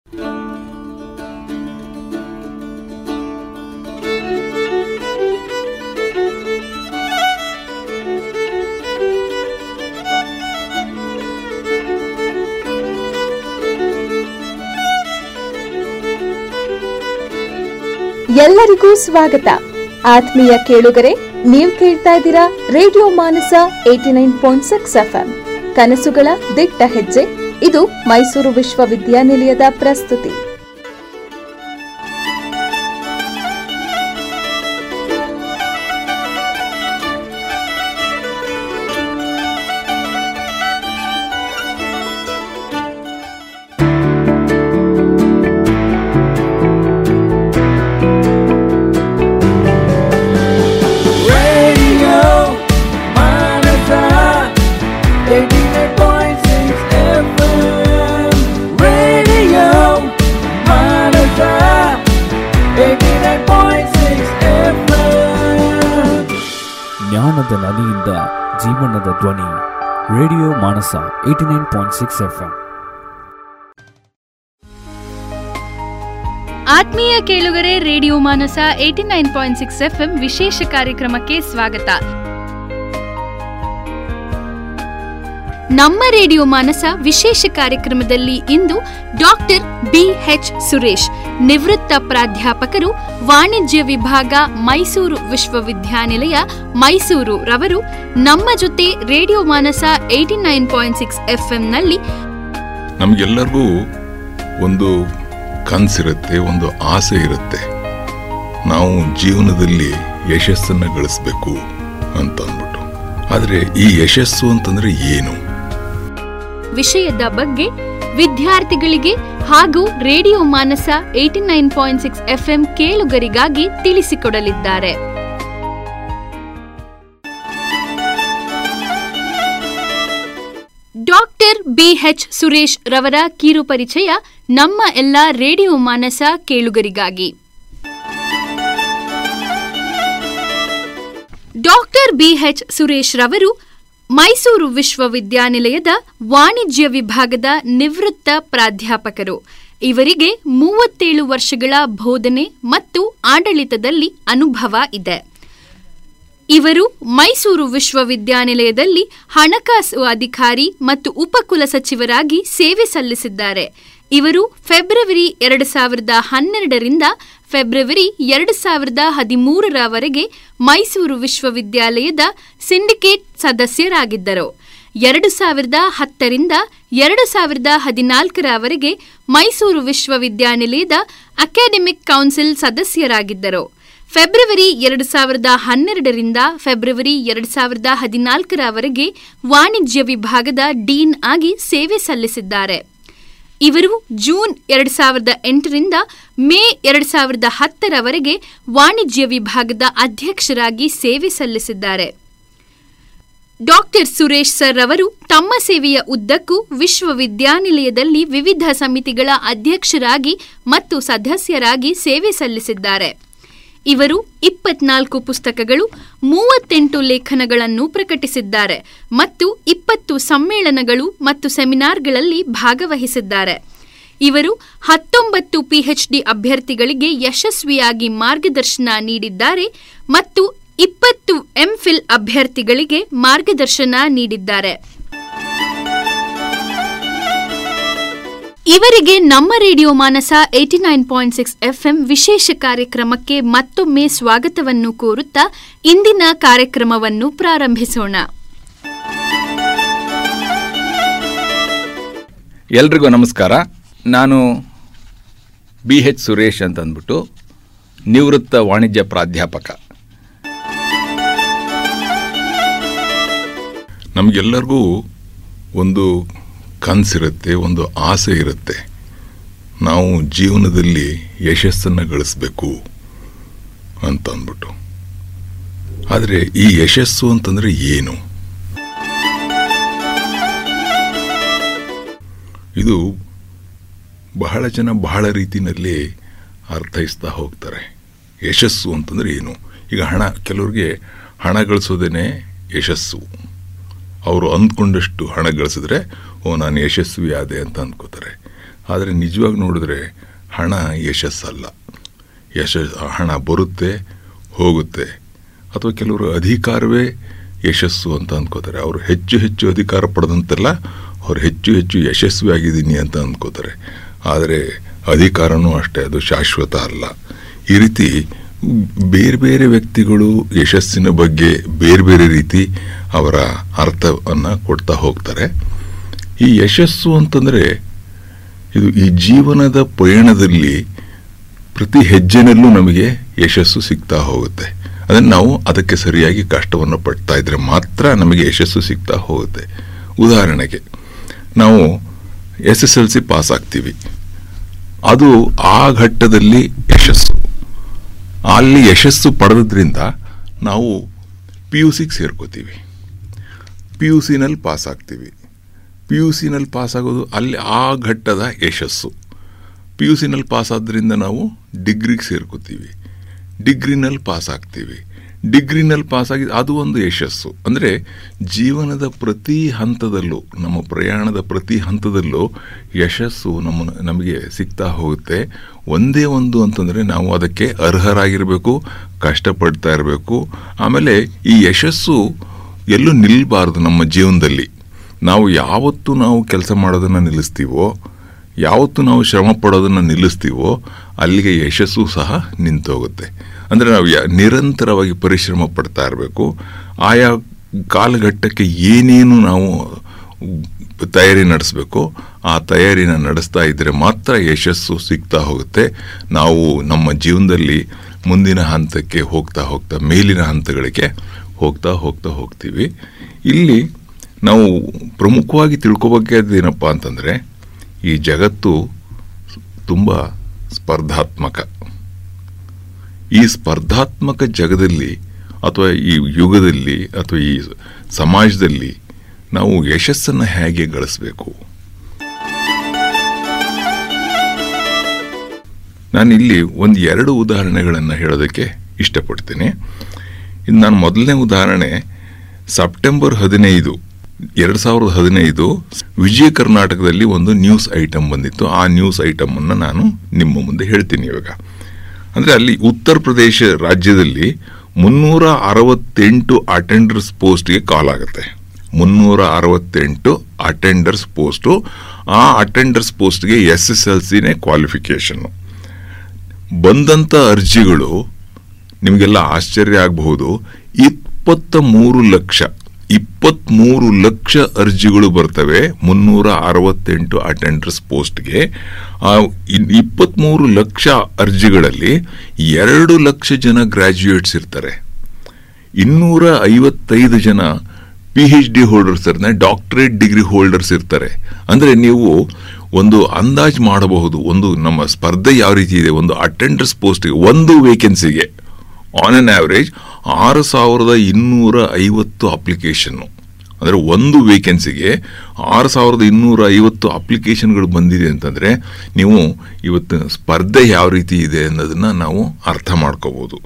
ಎಲ್ಲರಿಗೂ ಸ್ವಾಗತ. ಆತ್ಮೀಯ ಕೇಳುಗರೆ, ನೀವು ಕೇಳ್ತಾ ಇದ್ದೀರಾ ರೇಡಿಯೋ ಮಾನಸ 89.6 FM, ಕನಸುಗಳ ದಿಟ್ಟ ಹೆಜ್ಜೆ. ಇದು ಮೈಸೂರು ವಿಶ್ವವಿದ್ಯಾನಿಲಯದ ಪ್ರಸ್ತುತಿ. ಜ್ಞಾನದ ನದಿಯಿಂದ ಜೀವನದ ಧ್ವನಿ, ರೇಡಿಯೋ ಮಾನಸ 89.6 FM. ಆತ್ಮೀಯ ಕೇಳುಗರೆ, ರೇಡಿಯೋ ಮಾನಸ 89.6 FM ವಿಶೇಷ ಕಾರ್ಯಕ್ರಮಕ್ಕೆ ಸ್ವಾಗತ. ನಮ್ಮ ರೇಡಿಯೋ ಮಾನಸ ವಿಶೇಷ ಕಾರ್ಯಕ್ರಮದಲ್ಲಿ ಇಂದು ಡಾಕ್ಟರ್ BH ಸುರೇಶ್, ನಿವೃತ್ತ ಪ್ರಾಧ್ಯಾಪಕರು, ವಾಣಿಜ್ಯ ವಿಭಾಗ, ಮೈಸೂರು ವಿಶ್ವವಿದ್ಯಾನಿಲಯ ಮೈಸೂರು ರವರು ನಮ್ಮ ಜೊತೆ ರೇಡಿಯೋ ಮಾನಸ 89.6 FM ನಲ್ಲಿ. ನಮಗೆಲ್ಲರಿಗೂ ಒಂದು ಕನಸಿರುತ್ತೆ, ಒಂದು ಆಸೆ ಇರುತ್ತೆ, ನಾವು ಜೀವನದಲ್ಲಿ ಯಶಸ್ಸನ್ನು ಗಳಿಸಬೇಕು ಅಂತ ಅಂದ್ಬಿಟ್ಟು. ಆದರೆ ಈ ಯಶಸ್ಸು ಅಂತಂದ್ರೆ ಏನು? ವಿಷಯದ ಬಗ್ಗೆ ವಿದ್ಯಾರ್ಥಿಗಳಿಗೆ ಹಾಗೂ ರೇಡಿಯೋ ಮಾನಸ 89.6 FM ಕೇಳುಗರಿಗಾಗಿ ತಿಳಿಸಿಕೊಡಲಿದ್ದಾರೆ. ಡಾಕ್ಟರ್ BH ಸುರೇಶ್ ರವರ ಕಿರು ಪರಿಚಯ ನಮ್ಮ ಎಲ್ಲ ರೇಡಿಯೋ ಮಾನಸ ಕೇಳುಗರಿಗಾಗಿ. ಡಾಕ್ಟರ್ BH ಸುರೇಶ್ ರವರು ಮೈಸೂರು ವಿಶ್ವವಿದ್ಯಾನಿಲಯದ ವಾಣಿಜ್ಯ ವಿಭಾಗದ ನಿವೃತ್ತ ಪ್ರಾಧ್ಯಾಪಕರು. ಇವರಿಗೆ 37 ವರ್ಷಗಳ ಬೋಧನೆ ಮತ್ತು ಆಡಳಿತದಲ್ಲಿ ಅನುಭವ ಇದೆ. ಇವರು ಮೈಸೂರು ವಿಶ್ವವಿದ್ಯಾನಿಲಯದಲ್ಲಿ ಹಣಕಾಸು ಅಧಿಕಾರಿ ಮತ್ತು ಉಪಕುಲಸಚಿವರಾಗಿ ಸೇವೆ ಸಲ್ಲಿಸಿದ್ದಾರೆ. ಇವರು ಫೆಬ್ರವರಿ 2012ರಿಂದ ಫೆಬ್ರವರಿ 2013ರವರೆಗೆ ಮೈಸೂರು ವಿಶ್ವವಿದ್ಯಾಲಯದ ಸಿಂಡಿಕೇಟ್ ಸದಸ್ಯರಾಗಿದ್ದರು. 2010ರಿಂದ 2014ರವರೆಗೆ ಮೈಸೂರು ವಿಶ್ವವಿದ್ಯಾನಿಲಯದ ಅಕಾಡೆಮಿಕ್ ಕೌನ್ಸಿಲ್ ಸದಸ್ಯರಾಗಿದ್ದರು. ಫೆಬ್ರವರಿ 2012ರಿಂದ ಫೆಬ್ರವರಿ 2014ರವರೆಗೆ ವಾಣಿಜ್ಯ ವಿಭಾಗದ ಡೀನ್ ಆಗಿ ಸೇವೆ ಸಲ್ಲಿಸಿದ್ದಾರೆ. ಇವರು ಜೂನ್ 2008ರಿಂದ ಮೇ 2010ರವರೆಗೆ ವಾಣಿಜ್ಯ ವಿಭಾಗದ ಅಧ್ಯಕ್ಷರಾಗಿ ಸೇವೆ ಸಲ್ಲಿಸಿದ್ದಾರೆ. ಡಾಕ್ಟರ್ ಸುರೇಶ್ ಸರ್ ಅವರು ತಮ್ಮ ಸೇವೆಯ ಉದ್ದಕ್ಕೂ ವಿಶ್ವವಿದ್ಯಾನಿಲಯದಲ್ಲಿ ವಿವಿಧ ಸಮಿತಿಗಳ ಅಧ್ಯಕ್ಷರಾಗಿ ಮತ್ತು ಸದಸ್ಯರಾಗಿ ಸೇವೆ ಸಲ್ಲಿಸಿದ್ದಾರೆ. ಇವರು 24 ಪುಸ್ತಕಗಳು, 38 ಲೇಖನಗಳನ್ನು ಪ್ರಕಟಿಸಿದ್ದಾರೆ ಮತ್ತು 20 ಸಮ್ಮೇಳನಗಳು ಮತ್ತು ಸೆಮಿನಾರ್ಗಳಲ್ಲಿ ಭಾಗವಹಿಸಿದ್ದಾರೆ. ಇವರು 19 PhD ಅಭ್ಯರ್ಥಿಗಳಿಗೆ ಯಶಸ್ವಿಯಾಗಿ ಮಾರ್ಗದರ್ಶನ ನೀಡಿದ್ದಾರೆ ಮತ್ತು 20 MPhil ಅಭ್ಯರ್ಥಿಗಳಿಗೆ ಮಾರ್ಗದರ್ಶನ ನೀಡಿದ್ದಾರೆ. ಇವರಿಗೆ ನಮ್ಮ ರೇಡಿಯೋ ಮಾನಸ 89.6 FM ವಿಶೇಷ ಕಾರ್ಯಕ್ರಮಕ್ಕೆ ಮತ್ತೊಮ್ಮೆ ಸ್ವಾಗತವನ್ನು ಕೋರುತ್ತಾ ಇಂದಿನ ಕಾರ್ಯಕ್ರಮವನ್ನು ಪ್ರಾರಂಭಿಸೋಣ. ಎಲ್ರಿಗೂ ನಮಸ್ಕಾರ. ನಾನು BH ಸುರೇಶ್ ಅಂತ ಅಂದ್ಬಿಟ್ಟು ನಿವೃತ್ತ ವಾಣಿಜ್ಯ ಪ್ರಾಧ್ಯಾಪಕ. ನಮಗೆಲ್ಲರಿಗೂ ಒಂದು ಕನಸಿರುತ್ತೆ, ಒಂದು ಆಸೆ ಇರುತ್ತೆ, ನಾವು ಜೀವನದಲ್ಲಿ ಯಶಸ್ಸನ್ನು ಗಳಿಸಬೇಕು ಅಂತ ಅಂದ್ಬಿಟ್ಟು. ಆದರೆ ಈ ಯಶಸ್ಸು ಅಂತಂದ್ರೆ ಏನು? ಇದು ಬಹಳ ಜನ ಬಹಳ ರೀತಿಯಲ್ಲಿ ಅರ್ಥೈಸ್ತಾ ಹೋಗ್ತಾರೆ. ಯಶಸ್ಸು ಅಂತಂದ್ರೆ ಏನು? ಈಗ ಕೆಲವ್ರಿಗೆ ಹಣ ಗಳಿಸೋದೇನೆ ಯಶಸ್ಸು. ಅವರು ಅಂದ್ಕೊಂಡಷ್ಟು ಹಣ ಗಳಿಸಿದ್ರೆ ನಾನು ಯಶಸ್ವಿ ಆದೆ ಅಂತ ಅಂದ್ಕೋತಾರೆ. ಆದರೆ ನಿಜವಾಗಿ ನೋಡಿದ್ರೆ ಹಣ ಯಶಸ್ಸಲ್ಲ. ಹಣ ಬರುತ್ತೆ ಹೋಗುತ್ತೆ. ಅಥವಾ ಕೆಲವರು ಅಧಿಕಾರವೇ ಯಶಸ್ಸು ಅಂತ ಅಂದ್ಕೋತಾರೆ. ಅವರು ಹೆಚ್ಚು ಹೆಚ್ಚು ಅಧಿಕಾರ ಪಡೆದಂತೆಲ್ಲ ಅವ್ರು ಹೆಚ್ಚು ಹೆಚ್ಚು ಯಶಸ್ವಿ ಆಗಿದ್ದೀನಿ ಅಂತ ಅಂದ್ಕೋತಾರೆ. ಆದರೆ ಅಧಿಕಾರನೂ ಅಷ್ಟೇ, ಅದು ಶಾಶ್ವತ ಅಲ್ಲ. ಈ ರೀತಿ ಬೇರೆ ಬೇರೆ ವ್ಯಕ್ತಿಗಳು ಯಶಸ್ಸಿನ ಬಗ್ಗೆ ಬೇರೆ ಬೇರೆ ರೀತಿ ಅವರ ಅರ್ಥವನ್ನು ಕೊಡ್ತಾ ಹೋಗ್ತಾರೆ. ಈ ಯಶಸ್ಸು ಅಂತಂದರೆ ಇದು ಈ ಜೀವನದ ಪಯಣದಲ್ಲಿ ಪ್ರತಿ ಹೆಜ್ಜೆನಲ್ಲೂ ನಮಗೆ ಯಶಸ್ಸು ಸಿಗ್ತಾ ಹೋಗುತ್ತೆ. ಅದನ್ನು ನಾವು ಅದಕ್ಕೆ ಸರಿಯಾಗಿ ಕಷ್ಟವನ್ನು ಪಡ್ತಾ ಇದ್ರೆ ಮಾತ್ರ ನಮಗೆ ಯಶಸ್ಸು ಸಿಗ್ತಾ ಹೋಗುತ್ತೆ. ಉದಾಹರಣೆಗೆ ನಾವು SSLC ಪಾಸ್ ಆಗ್ತೀವಿ, ಅದು ಆ ಘಟ್ಟದಲ್ಲಿ ಯಶಸ್ಸು. ಅಲ್ಲಿ ಯಶಸ್ಸು ಪಡೆದ್ರಿಂದ ನಾವು PUCಗೆ ಸೇರ್ಕೋತೀವಿ, PUCನಲ್ಲಿ ಪಾಸ್ ಆಗ್ತೀವಿ. PUCನಲ್ಲಿ ಪಾಸ್ ಆಗೋದು ಅಲ್ಲಿ ಆ ಘಟ್ಟದ ಯಶಸ್ಸು. PUCನಲ್ಲಿ ಪಾಸ್ ಆದ್ದರಿಂದ ನಾವು ಡಿಗ್ರಿಗೆ ಸೇರ್ಕೋತೀವಿ, ಡಿಗ್ರಿನಲ್ಲಿ ಪಾಸ್ ಆಗ್ತೀವಿ. ಡಿಗ್ರಿನಲ್ಲಿ ಪಾಸ್ ಆಗಿ ಅದು ಒಂದು ಯಶಸ್ಸು. ಅಂದರೆ ಜೀವನದ ಪ್ರತಿ ಹಂತದಲ್ಲೂ, ನಮ್ಮ ಪ್ರಯಾಣದ ಪ್ರತಿ ಹಂತದಲ್ಲೂ ಯಶಸ್ಸು ನಮಗೆ ಸಿಗ್ತಾ ಹೋಗುತ್ತೆ. ಒಂದೇ ಒಂದು ಅಂತಂದರೆ ನಾವು ಅದಕ್ಕೆ ಅರ್ಹರಾಗಿರಬೇಕು, ಕಷ್ಟಪಡ್ತಾ ಇರಬೇಕು. ಆಮೇಲೆ ಈ ಯಶಸ್ಸು ಎಲ್ಲೂ ನಿಲ್ಲಬಾರ್ದು. ನಮ್ಮ ಜೀವನದಲ್ಲಿ ನಾವು ಯಾವತ್ತು ನಾವು ಕೆಲಸ ಮಾಡೋದನ್ನು ನಿಲ್ಲಿಸ್ತೀವೋ, ಯಾವತ್ತು ನಾವು ಶ್ರಮ ಪಡೋದನ್ನು ನಿಲ್ಲಿಸ್ತೀವೋ, ಅಲ್ಲಿಗೆ ಯಶಸ್ಸು ಸಹ ನಿಂತೋಗುತ್ತೆ. ಅಂದರೆ ನಾವು ನಿರಂತರವಾಗಿ ಪರಿಶ್ರಮ ಪಡ್ತಾ ಇರಬೇಕು. ಆಯಾ ಕಾಲಘಟ್ಟಕ್ಕೆ ಏನೇನು ನಾವು ತಯಾರಿ ನಡೆಸಬೇಕು ಆ ತಯಾರಿನ ನಡೆಸ್ತಾ ಇದ್ದರೆ ಮಾತ್ರ ಯಶಸ್ಸು ಸಿಗ್ತಾ ಹೋಗುತ್ತೆ. ನಾವು ನಮ್ಮ ಜೀವನದಲ್ಲಿ ಮುಂದಿನ ಹಂತಕ್ಕೆ ಹೋಗ್ತಾ ಹೋಗ್ತಾ ಮೇಲಿನ ಹಂತಗಳಿಗೆ ಹೋಗ್ತಾ ಹೋಗ್ತೀವಿ. ಇಲ್ಲಿ ನಾವು ಪ್ರಮುಖವಾಗಿ ತಿಳ್ಕೊಬೇಕಾದೇನಪ್ಪ ಅಂತಂದರೆ, ಈ ಜಗತ್ತು ತುಂಬ ಸ್ಪರ್ಧಾತ್ಮಕ. ಈ ಸ್ಪರ್ಧಾತ್ಮಕ ಜಗದಲ್ಲಿ ಅಥವಾ ಈ ಯುಗದಲ್ಲಿ ಅಥವಾ ಈ ಸಮಾಜದಲ್ಲಿ ನಾವು ಯಶಸ್ಸನ್ನು ಹೇಗೆ ಗಳಿಸಬೇಕು? ನಾನಿಲ್ಲಿ ಎರಡು ಉದಾಹರಣೆಗಳನ್ನು ಹೇಳೋದಕ್ಕೆ ಇಷ್ಟಪಡ್ತೀನಿ. ಇದು ನಾನು ಮೊದಲನೇ ಉದಾಹರಣೆ ಸೆಪ್ಟೆಂಬರ್ 15, 2015 ವಿಜಯ ಕರ್ನಾಟಕದಲ್ಲಿ ಒಂದು ನ್ಯೂಸ್ ಐಟಮ್ ಬಂದಿತ್ತು. ಆ ನ್ಯೂಸ್ ಐಟಮನ್ನು ನಾನು ನಿಮ್ಮ ಮುಂದೆ ಹೇಳ್ತೀನಿ ಇವಾಗ. ಅಂದರೆ ಅಲ್ಲಿ ಉತ್ತರ ಪ್ರದೇಶ ರಾಜ್ಯದಲ್ಲಿ 368 ಅಟೆಂಡರ್ಸ್ ಪೋಸ್ಟ್ಗೆ ಕಾಲ್ ಆಗುತ್ತೆ. 368 ಅಟೆಂಡರ್ಸ್ ಪೋಸ್ಟು. ಆ ಅಟೆಂಡರ್ಸ್ ಪೋಸ್ಟ್ಗೆ SSLCನೇ ಕ್ವಾಲಿಫಿಕೇಷನ್ನು. ಬಂದಂಥ ಅರ್ಜಿಗಳು ನಿಮಗೆಲ್ಲ ಆಶ್ಚರ್ಯ ಆಗಬಹುದು. 23 ಲಕ್ಷ ಅರ್ಜಿಗಳು ಬರ್ತವೆ 368 ಅಟೆಂಡರ್ಸ್ ಪೋಸ್ಟ್ಗೆ. ಆ 23 ಲಕ್ಷ ಅರ್ಜಿಗಳಲ್ಲಿ 2 ಲಕ್ಷ ಜನ ಗ್ರಾಜ್ಯುಯೇಟ್ಸ್ ಇರ್ತಾರೆ, 255 ಜನ PhD ಹೋಲ್ಡರ್ಸ್ ಇರ್ತಾರೆ, ಡಾಕ್ಟರೇಟ್ ಡಿಗ್ರಿ ಹೋಲ್ಡರ್ಸ್ ಇರ್ತಾರೆ. ಅಂದರೆ ನೀವು ಒಂದು ಅಂದಾಜು ಮಾಡಬಹುದು ಒಂದು ನಮ್ಮ ಸ್ಪರ್ಧೆ ಯಾವ ರೀತಿ ಇದೆ. ಒಂದು ಅಟೆಂಡರ್ಸ್ ಪೋಸ್ಟ್ಗೆ ಒಂದು ವೇಕೆನ್ಸಿಗೆ ಆನ್ ಅನ್ ಆವರೇಜ್ 6250 ಅಪ್ಲಿಕೇಶನ್ನು. ಅಂದರೆ ಒಂದು ವೇಕೆನ್ಸಿಗೆ 6250 ಅಪ್ಲಿಕೇಶನ್ಗಳು ಬಂದಿದೆ ಅಂತಂದರೆ ನೀವು ಇವತ್ತು ಸ್ಪರ್ಧೆ ಯಾವ ರೀತಿ ಇದೆ ಅನ್ನೋದನ್ನು ನಾವು ಅರ್ಥ ಮಾಡ್ಕೋಬೋದು.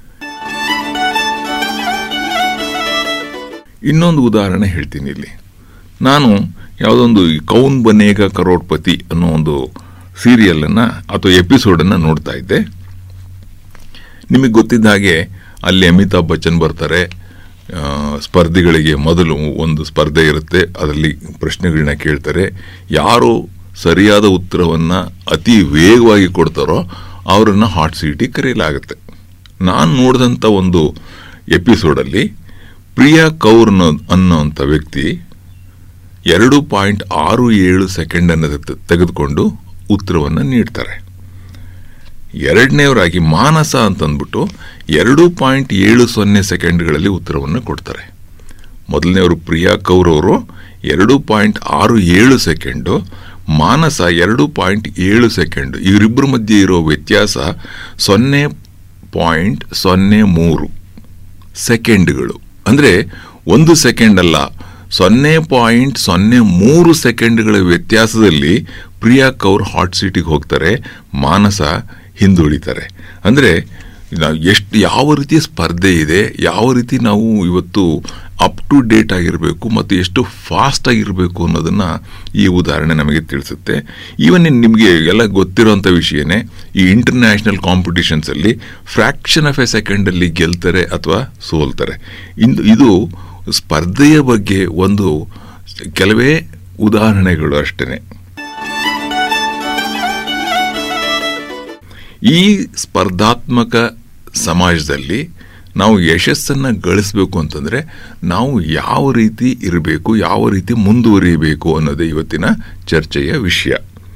ಇನ್ನೊಂದು ಉದಾಹರಣೆ ಹೇಳ್ತೀನಿ ಇಲ್ಲಿ. ನಾನು ಯಾವುದೊಂದು ಕೌನ್ ಬನೇಗ ಕರೋಡ್ಪತಿ ಅನ್ನೋ ಒಂದು ಸೀರಿಯಲನ್ನು ಅಥವಾ ಎಪಿಸೋಡನ್ನು ನೋಡ್ತಾ ಇದ್ದೆ. ನಿಮಗೆ ಗೊತ್ತಿದ್ದ ಹಾಗೆ ಅಲ್ಲಿ ಅಮಿತಾಬ್ ಬಚ್ಚನ್ ಬರ್ತಾರೆ. ಸ್ಪರ್ಧಿಗಳಿಗೆ ಮೊದಲು ಒಂದು ಸ್ಪರ್ಧೆ ಇರುತ್ತೆ, ಅದರಲ್ಲಿ ಪ್ರಶ್ನೆಗಳನ್ನ ಕೇಳ್ತಾರೆ. ಯಾರು ಸರಿಯಾದ ಉತ್ತರವನ್ನು ಅತಿ ವೇಗವಾಗಿ ಕೊಡ್ತಾರೋ ಅವರನ್ನು ಹಾಟ್ ಸೀಟಿಗೆ ಕರೆಯಲಾಗುತ್ತೆ. ನಾನು ನೋಡಿದಂಥ ಒಂದು ಎಪಿಸೋಡಲ್ಲಿ ಪ್ರಿಯಾ ಕೌರ್ ಅನ್ನೋಂಥ ವ್ಯಕ್ತಿ 2.67 ಸೆಕೆಂಡನ್ನು ತೆಗೆದುಕೊಂಡು ಉತ್ತರವನ್ನು ನೀಡ್ತಾರೆ. ಎರಡನೇವರಾಗಿ ಮಾನಸ ಅಂತಂದ್ಬಿಟ್ಟು 2.70 ಸೆಕೆಂಡ್ಗಳಲ್ಲಿ ಉತ್ತರವನ್ನು ಕೊಡ್ತಾರೆ. ಮೊದಲನೇವರು ಪ್ರಿಯಾ ಕೌರ್ ಅವರು 2.67 ಸೆಕೆಂಡು, ಮಾನಸ 2.7 ಸೆಕೆಂಡು. ಇವರಿಬ್ಬರ ಮಧ್ಯೆ ಇರೋ ವ್ಯತ್ಯಾಸ 0.03 ಸೆಕೆಂಡ್ಗಳು. ಅಂದರೆ 1 ಸೆಕೆಂಡ್ ಅಲ್ಲ, 0.03 ಸೆಕೆಂಡ್ಗಳ ವ್ಯತ್ಯಾಸದಲ್ಲಿ ಪ್ರಿಯಾ ಕೌರ್ ಹಾಟ್ ಸೀಟಿಗೆ ಹೋಗ್ತಾರೆ, ಮಾನಸ ಹಿಂದುಳಿತಾರೆ. ಅಂದರೆ ಯಾವ ರೀತಿ ಸ್ಪರ್ಧೆ ಇದೆ, ಯಾವ ರೀತಿ ನಾವು ಇವತ್ತು ಅಪ್ ಟು ಡೇಟ್ ಆಗಿರಬೇಕು ಮತ್ತು ಎಷ್ಟು ಫಾಸ್ಟ್ ಆಗಿರಬೇಕು ಅನ್ನೋದನ್ನು ಈ ಉದಾಹರಣೆ ನಮಗೆ ತಿಳಿಸುತ್ತೆ. ಈವನ್ ನಿಮಗೆ ಎಲ್ಲ ಗೊತ್ತಿರೋಂಥ ವಿಷಯನೇ, ಈ ಇಂಟರ್ನ್ಯಾಷನಲ್ ಕಾಂಪಿಟಿಷನ್ಸಲ್ಲಿ ಫ್ರ್ಯಾಕ್ಷನ್ ಆಫ್ ಎ ಸೆಕೆಂಡಲ್ಲಿ ಗೆಲ್ತಾರೆ ಅಥವಾ ಸೋಲ್ತಾರೆ. ಇದು ಸ್ಪರ್ಧೆಯ ಬಗ್ಗೆ ಒಂದು ಕೆಲವೇ ಉದಾಹರಣೆಗಳು ಅಷ್ಟೇ. ಈ ಸ್ಪರ್ಧಾತ್ಮಕ ಸಮಾಜದಲ್ಲಿ ನಾವು ಯಶಸ್ಸನ್ನು ಗಳಿಸಬೇಕು ಅಂತಂದರೆ ನಾವು ಯಾವ ರೀತಿ ಇರಬೇಕು, ಯಾವ ರೀತಿ ಮುಂದುವರಿಯಬೇಕು ಅನ್ನೋದೇ ಇವತ್ತಿನ ಚರ್ಚೆಯ ವಿಷಯ.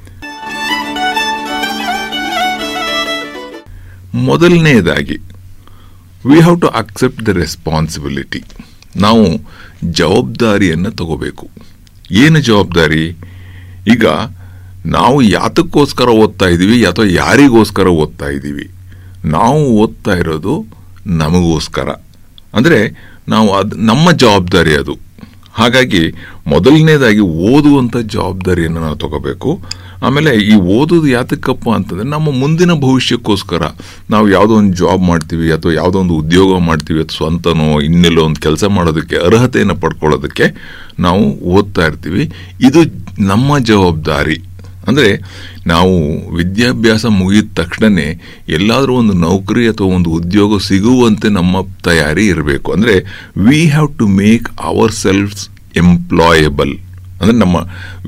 ಮೊದಲನೆಯದಾಗಿ we have to accept the responsibility. ನಾವು ಜವಾಬ್ದಾರಿಯನ್ನು ತಗೋಬೇಕು. ಏನು ಜವಾಬ್ದಾರಿ? ಈಗ ನಾವು ಯಾತಕ್ಕೋಸ್ಕರ ಓದ್ತಾ ಇದ್ದೀವಿ ಅಥವಾ ಯಾರಿಗೋಸ್ಕರ ಓದ್ತಾ ಇದ್ದೀವಿ? ನಾವು ಓದ್ತಾ ಇರೋದು ನಮಗೋಸ್ಕರ, ಅಂದರೆ ನಾವು ನಮ್ಮ ಜವಾಬ್ದಾರಿ ಅದು. ಹಾಗಾಗಿ ಮೊದಲನೇದಾಗಿ ಓದುವಂಥ ಜವಾಬ್ದಾರಿಯನ್ನು ನಾವು ತಗೋಬೇಕು. ಆಮೇಲೆ ಈ ಓದೋದು ಯಾತಕ್ಕಪ್ಪ ಅಂತಂದರೆ ನಮ್ಮ ಮುಂದಿನ ಭವಿಷ್ಯಕ್ಕೋಸ್ಕರ. ನಾವು ಯಾವುದೋ ಒಂದು ಜಾಬ್ ಮಾಡ್ತೀವಿ ಅಥವಾ ಯಾವುದೋ ಒಂದು ಉದ್ಯೋಗ ಮಾಡ್ತೀವಿ ಅಥವಾ ಸ್ವಂತನೋ ಇನ್ನೆಲ್ಲೋ ಒಂದು ಕೆಲಸ ಮಾಡೋದಕ್ಕೆ ಅರ್ಹತೆಯನ್ನು ಪಡ್ಕೊಳ್ಳೋದಕ್ಕೆ ನಾವು ಓದ್ತಾ ಇರ್ತೀವಿ. ಇದು ನಮ್ಮ ಜವಾಬ್ದಾರಿ. ಅಂದರೆ ನಾವು ವಿದ್ಯಾಭ್ಯಾಸ ಮುಗಿದ ತಕ್ಷಣವೇ ಎಲ್ಲಾದರೂ ಒಂದು ನೌಕರಿ ಅಥವಾ ಒಂದು ಉದ್ಯೋಗ ಸಿಗುವಂತೆ ನಮ್ಮ ತಯಾರಿ ಇರಬೇಕು. ಅಂದರೆ we have to make our selves employable. ಅಂದರೆ ನಮ್ಮ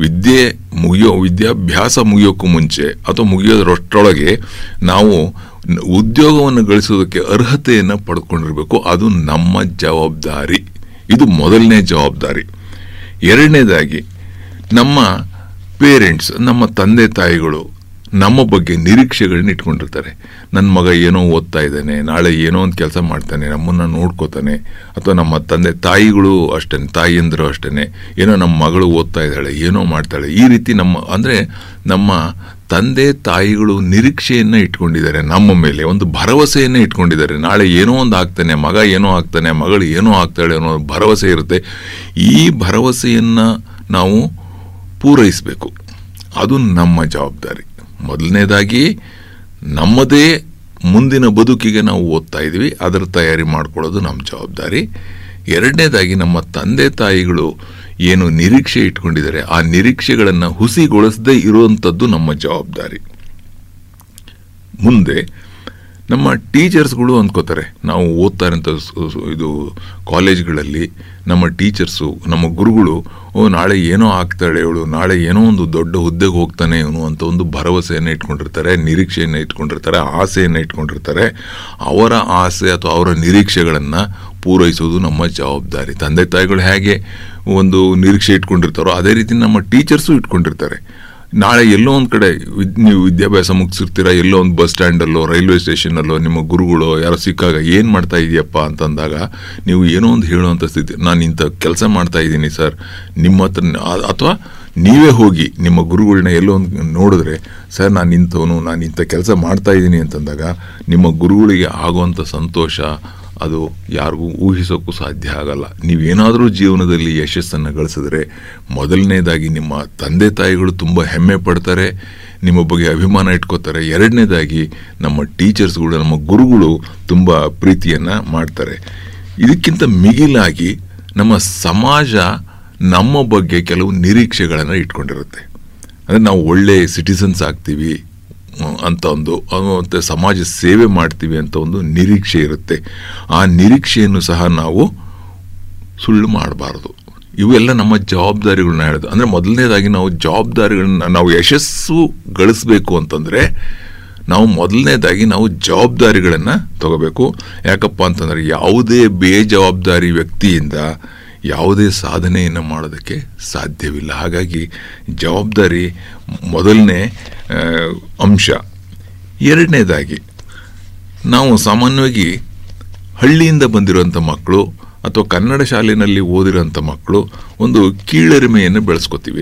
ವಿದ್ಯಾಭ್ಯಾಸ ಮುಗಿಯೋಕ್ಕೂ ಮುಂಚೆ ಅಥವಾ ಮುಗಿಯೋದ್ರಷ್ಟರೊಳಗೆ ನಾವು ಉದ್ಯೋಗವನ್ನು ಗಳಿಸೋದಕ್ಕೆ ಅರ್ಹತೆಯನ್ನು ಪಡ್ಕೊಂಡಿರಬೇಕು. ಅದು ನಮ್ಮ ಜವಾಬ್ದಾರಿ. ಇದು ಮೊದಲನೇ ಜವಾಬ್ದಾರಿ. ಎರಡನೇದಾಗಿ ನಮ್ಮ ಪೇರೆಂಟ್ಸ್, ನಮ್ಮ ತಂದೆ ತಾಯಿಗಳು ನಮ್ಮ ಬಗ್ಗೆ ನಿರೀಕ್ಷೆಗಳನ್ನ ಇಟ್ಕೊಂಡಿರ್ತಾರೆ. ನನ್ನ ಮಗ ಏನೋ ಓದ್ತಾ ಇದ್ದಾನೆ, ನಾಳೆ ಏನೋ ಒಂದು ಕೆಲಸ ಮಾಡ್ತಾನೆ, ನಮ್ಮನ್ನು ನೋಡ್ಕೋತಾನೆ. ಅಥವಾ ನಮ್ಮ ತಂದೆ ತಾಯಿಗಳು ಅಷ್ಟೇ, ತಾಯಿಯಂದರು ಅಷ್ಟೇ, ಏನೋ ನಮ್ಮ ಮಗಳು ಓದ್ತಾ ಇದ್ದಾಳೆ, ಏನೋ ಮಾಡ್ತಾಳೆ. ಈ ರೀತಿ ನಮ್ಮ ತಂದೆ ತಾಯಿಗಳು ನಿರೀಕ್ಷೆಯನ್ನು ಇಟ್ಕೊಂಡಿದ್ದಾರೆ ನಮ್ಮ ಮೇಲೆ, ಒಂದು ಭರವಸೆಯನ್ನು ಇಟ್ಕೊಂಡಿದ್ದಾರೆ. ನಾಳೆ ಏನೋ ಒಂದು ಆಗ್ತಾನೆ, ಮಗ ಏನೋ ಆಗ್ತಾನೆ, ಮಗಳು ಏನೋ ಆಗ್ತಾಳೆ ಅನ್ನೋ ಭರವಸೆ ಇರುತ್ತೆ. ಈ ಭರವಸೆಯನ್ನು ನಾವು ಪೂರೈಸಬೇಕು. ಅದು ನಮ್ಮ ಜವಾಬ್ದಾರಿ. ಮೊದಲನೇದಾಗಿ ನಮ್ಮದೇ ಮುಂದಿನ ಬದುಕಿಗೆ ನಾವು ಓದ್ತಾ ಇದ್ದೀವಿ, ಅದರ ತಯಾರಿ ಮಾಡ್ಕೊಳ್ಳೋದು ನಮ್ಮ ಜವಾಬ್ದಾರಿ. ಎರಡನೇದಾಗಿ ನಮ್ಮ ತಂದೆ ತಾಯಿಗಳು ಏನು ನಿರೀಕ್ಷೆ ಇಟ್ಕೊಂಡಿದ್ದಾರೆ ಆ ನಿರೀಕ್ಷೆಗಳನ್ನು ಹುಸಿಗೊಳಿಸದೇ ಇರುವಂಥದ್ದು ನಮ್ಮ ಜವಾಬ್ದಾರಿ. ಮುಂದೆ ನಮ್ಮ ಟೀಚರ್ಸ್ಗಳು ಅಂದ್ಕೋತಾರೆ, ನಾವು ಓದ್ತಾ ಇರೋಂಥ ಇದು ಕಾಲೇಜ್ಗಳಲ್ಲಿ ನಮ್ಮ ಟೀಚರ್ಸು, ನಮ್ಮ ಗುರುಗಳು, ನಾಳೆ ಏನೋ ಆಗ್ತಾಳೆ ಇವಳು, ನಾಳೆ ಏನೋ ಒಂದು ದೊಡ್ಡ ಹುದ್ದೆಗೆ ಹೋಗ್ತಾನೆ ಇವನು ಅಂತ ಒಂದು ಭರವಸೆಯನ್ನು ಇಟ್ಕೊಂಡಿರ್ತಾರೆ, ನಿರೀಕ್ಷೆಯನ್ನು ಇಟ್ಕೊಂಡಿರ್ತಾರೆ, ಆಸೆಯನ್ನು ಇಟ್ಕೊಂಡಿರ್ತಾರೆ. ಅವರ ಆಸೆ ಅಥವಾ ಅವರ ನಿರೀಕ್ಷೆಗಳನ್ನು ಪೂರೈಸೋದು ನಮ್ಮ ಜವಾಬ್ದಾರಿ. ತಂದೆ ತಾಯಿಗಳು ಹೇಗೆ ಒಂದು ನಿರೀಕ್ಷೆ ಇಟ್ಕೊಂಡಿರ್ತಾರೋ ಅದೇ ರೀತಿ ನಮ್ಮ ಟೀಚರ್ಸು ಇಟ್ಕೊಂಡಿರ್ತಾರೆ. ನಾಳೆ ಎಲ್ಲೋ ಒಂದು ಕಡೆ ನೀವು ವಿದ್ಯಾಭ್ಯಾಸ ಮುಗಿಸಿರ್ತೀರ, ಎಲ್ಲೋ ಒಂದು ಬಸ್ ಸ್ಟ್ಯಾಂಡಲ್ಲೋ ರೈಲ್ವೆ ಸ್ಟೇಷನಲ್ಲೋ ನಿಮ್ಮ ಗುರುಗಳು ಯಾರೋ ಸಿಕ್ಕಾಗ ಏನು ಮಾಡ್ತಾ ಇದೆಯಪ್ಪ ಅಂತಂದಾಗ ನೀವು ಏನೋ ಒಂದು ಹೇಳುವಂಥ ಸ್ಥಿತಿ, ನಾನು ಇಂಥ ಕೆಲಸ ಮಾಡ್ತಾ ಇದ್ದೀನಿ ಸರ್ ನಿಮ್ಮ ಹತ್ರ, ಅಥವಾ ನೀವೇ ಹೋಗಿ ನಿಮ್ಮ ಗುರುಗಳನ್ನ ಎಲ್ಲೋ ಒಂದು ನೋಡಿದ್ರೆ, ಸರ್ ನಾನು ಇಂಥ ಕೆಲಸ ಮಾಡ್ತಾ ಇದ್ದೀನಿ ಅಂತಂದಾಗ ನಿಮ್ಮ ಗುರುಗಳಿಗೆ ಆಗುವಂಥ ಸಂತೋಷ ಅದು ಯಾರಿಗೂ ಊಹಿಸೋಕ್ಕೂ ಸಾಧ್ಯ ಆಗಲ್ಲ. ನೀವೇನಾದರೂ ಜೀವನದಲ್ಲಿ ಯಶಸ್ಸನ್ನು ಗಳಿಸಿದ್ರೆ ಮೊದಲನೇದಾಗಿ ನಿಮ್ಮ ತಂದೆ ತಾಯಿಗಳು ತುಂಬ ಹೆಮ್ಮೆ ಪಡ್ತಾರೆ, ನಿಮ್ಮ ಬಗ್ಗೆ ಅಭಿಮಾನ ಇಟ್ಕೋತಾರೆ. ಎರಡನೇದಾಗಿ ನಮ್ಮ ಟೀಚರ್ಸ್ಗಳು, ನಮ್ಮ ಗುರುಗಳು ತುಂಬ ಪ್ರೀತಿಯನ್ನು ಮಾಡ್ತಾರೆ. ಇದಕ್ಕಿಂತ ಮಿಗಿಲಾಗಿ ನಮ್ಮ ಸಮಾಜ ನಮ್ಮ ಬಗ್ಗೆ ಕೆಲವು ನಿರೀಕ್ಷೆಗಳನ್ನು ಇಟ್ಕೊಂಡಿರುತ್ತೆ. ಅಂದರೆ ನಾವು ಒಳ್ಳೆ ಸಿಟಿಸನ್ಸ್ ಆಗ್ತೀವಿ ಅಂತ ಮತ್ತು ಸಮಾಜ ಸೇವೆ ಮಾಡ್ತೀವಿ ಅಂತ ಒಂದು ನಿರೀಕ್ಷೆ ಇರುತ್ತೆ. ಆ ನಿರೀಕ್ಷೆಯನ್ನು ಸಹ ನಾವು ಸುಳ್ಳು ಮಾಡಬಾರ್ದು. ಇವೆಲ್ಲ ನಮ್ಮ ಜವಾಬ್ದಾರಿಗಳನ್ನ ಹೇಳೋದು. ಅಂದರೆ ಮೊದಲನೇದಾಗಿ ನಾವು ಜವಾಬ್ದಾರಿಗಳನ್ನ, ನಾವು ಯಶಸ್ಸು ಗಳಿಸ್ಬೇಕು ಅಂತಂದರೆ ನಾವು ಮೊದಲನೇದಾಗಿ ನಾವು ಜವಾಬ್ದಾರಿಗಳನ್ನು ತಗೋಬೇಕು. ಯಾಕಪ್ಪ ಅಂತಂದರೆ ಯಾವುದೇ ಬೇಜವಾಬ್ದಾರಿ ವ್ಯಕ್ತಿಯಿಂದ ಯಾವುದೇ ಸಾಧನೆಯನ್ನು ಮಾಡೋದಕ್ಕೆ ಸಾಧ್ಯವಿಲ್ಲ. ಹಾಗಾಗಿ ಜವಾಬ್ದಾರಿ ಮೊದಲನೇ ಅಂಶ. ಎರಡನೇದಾಗಿ ನಾವು ಸಾಮಾನ್ಯವಾಗಿ ಹಳ್ಳಿಯಿಂದ ಬಂದಿರೋಂಥ ಮಕ್ಕಳು ಅಥವಾ ಕನ್ನಡ ಶಾಲೆಯಲ್ಲಿ ಓದಿರೋಂಥ ಮಕ್ಕಳು ಒಂದು ಕೀಳರಿಮೆಯನ್ನು ಬೆಳೆಸ್ಕೋತೀವಿ.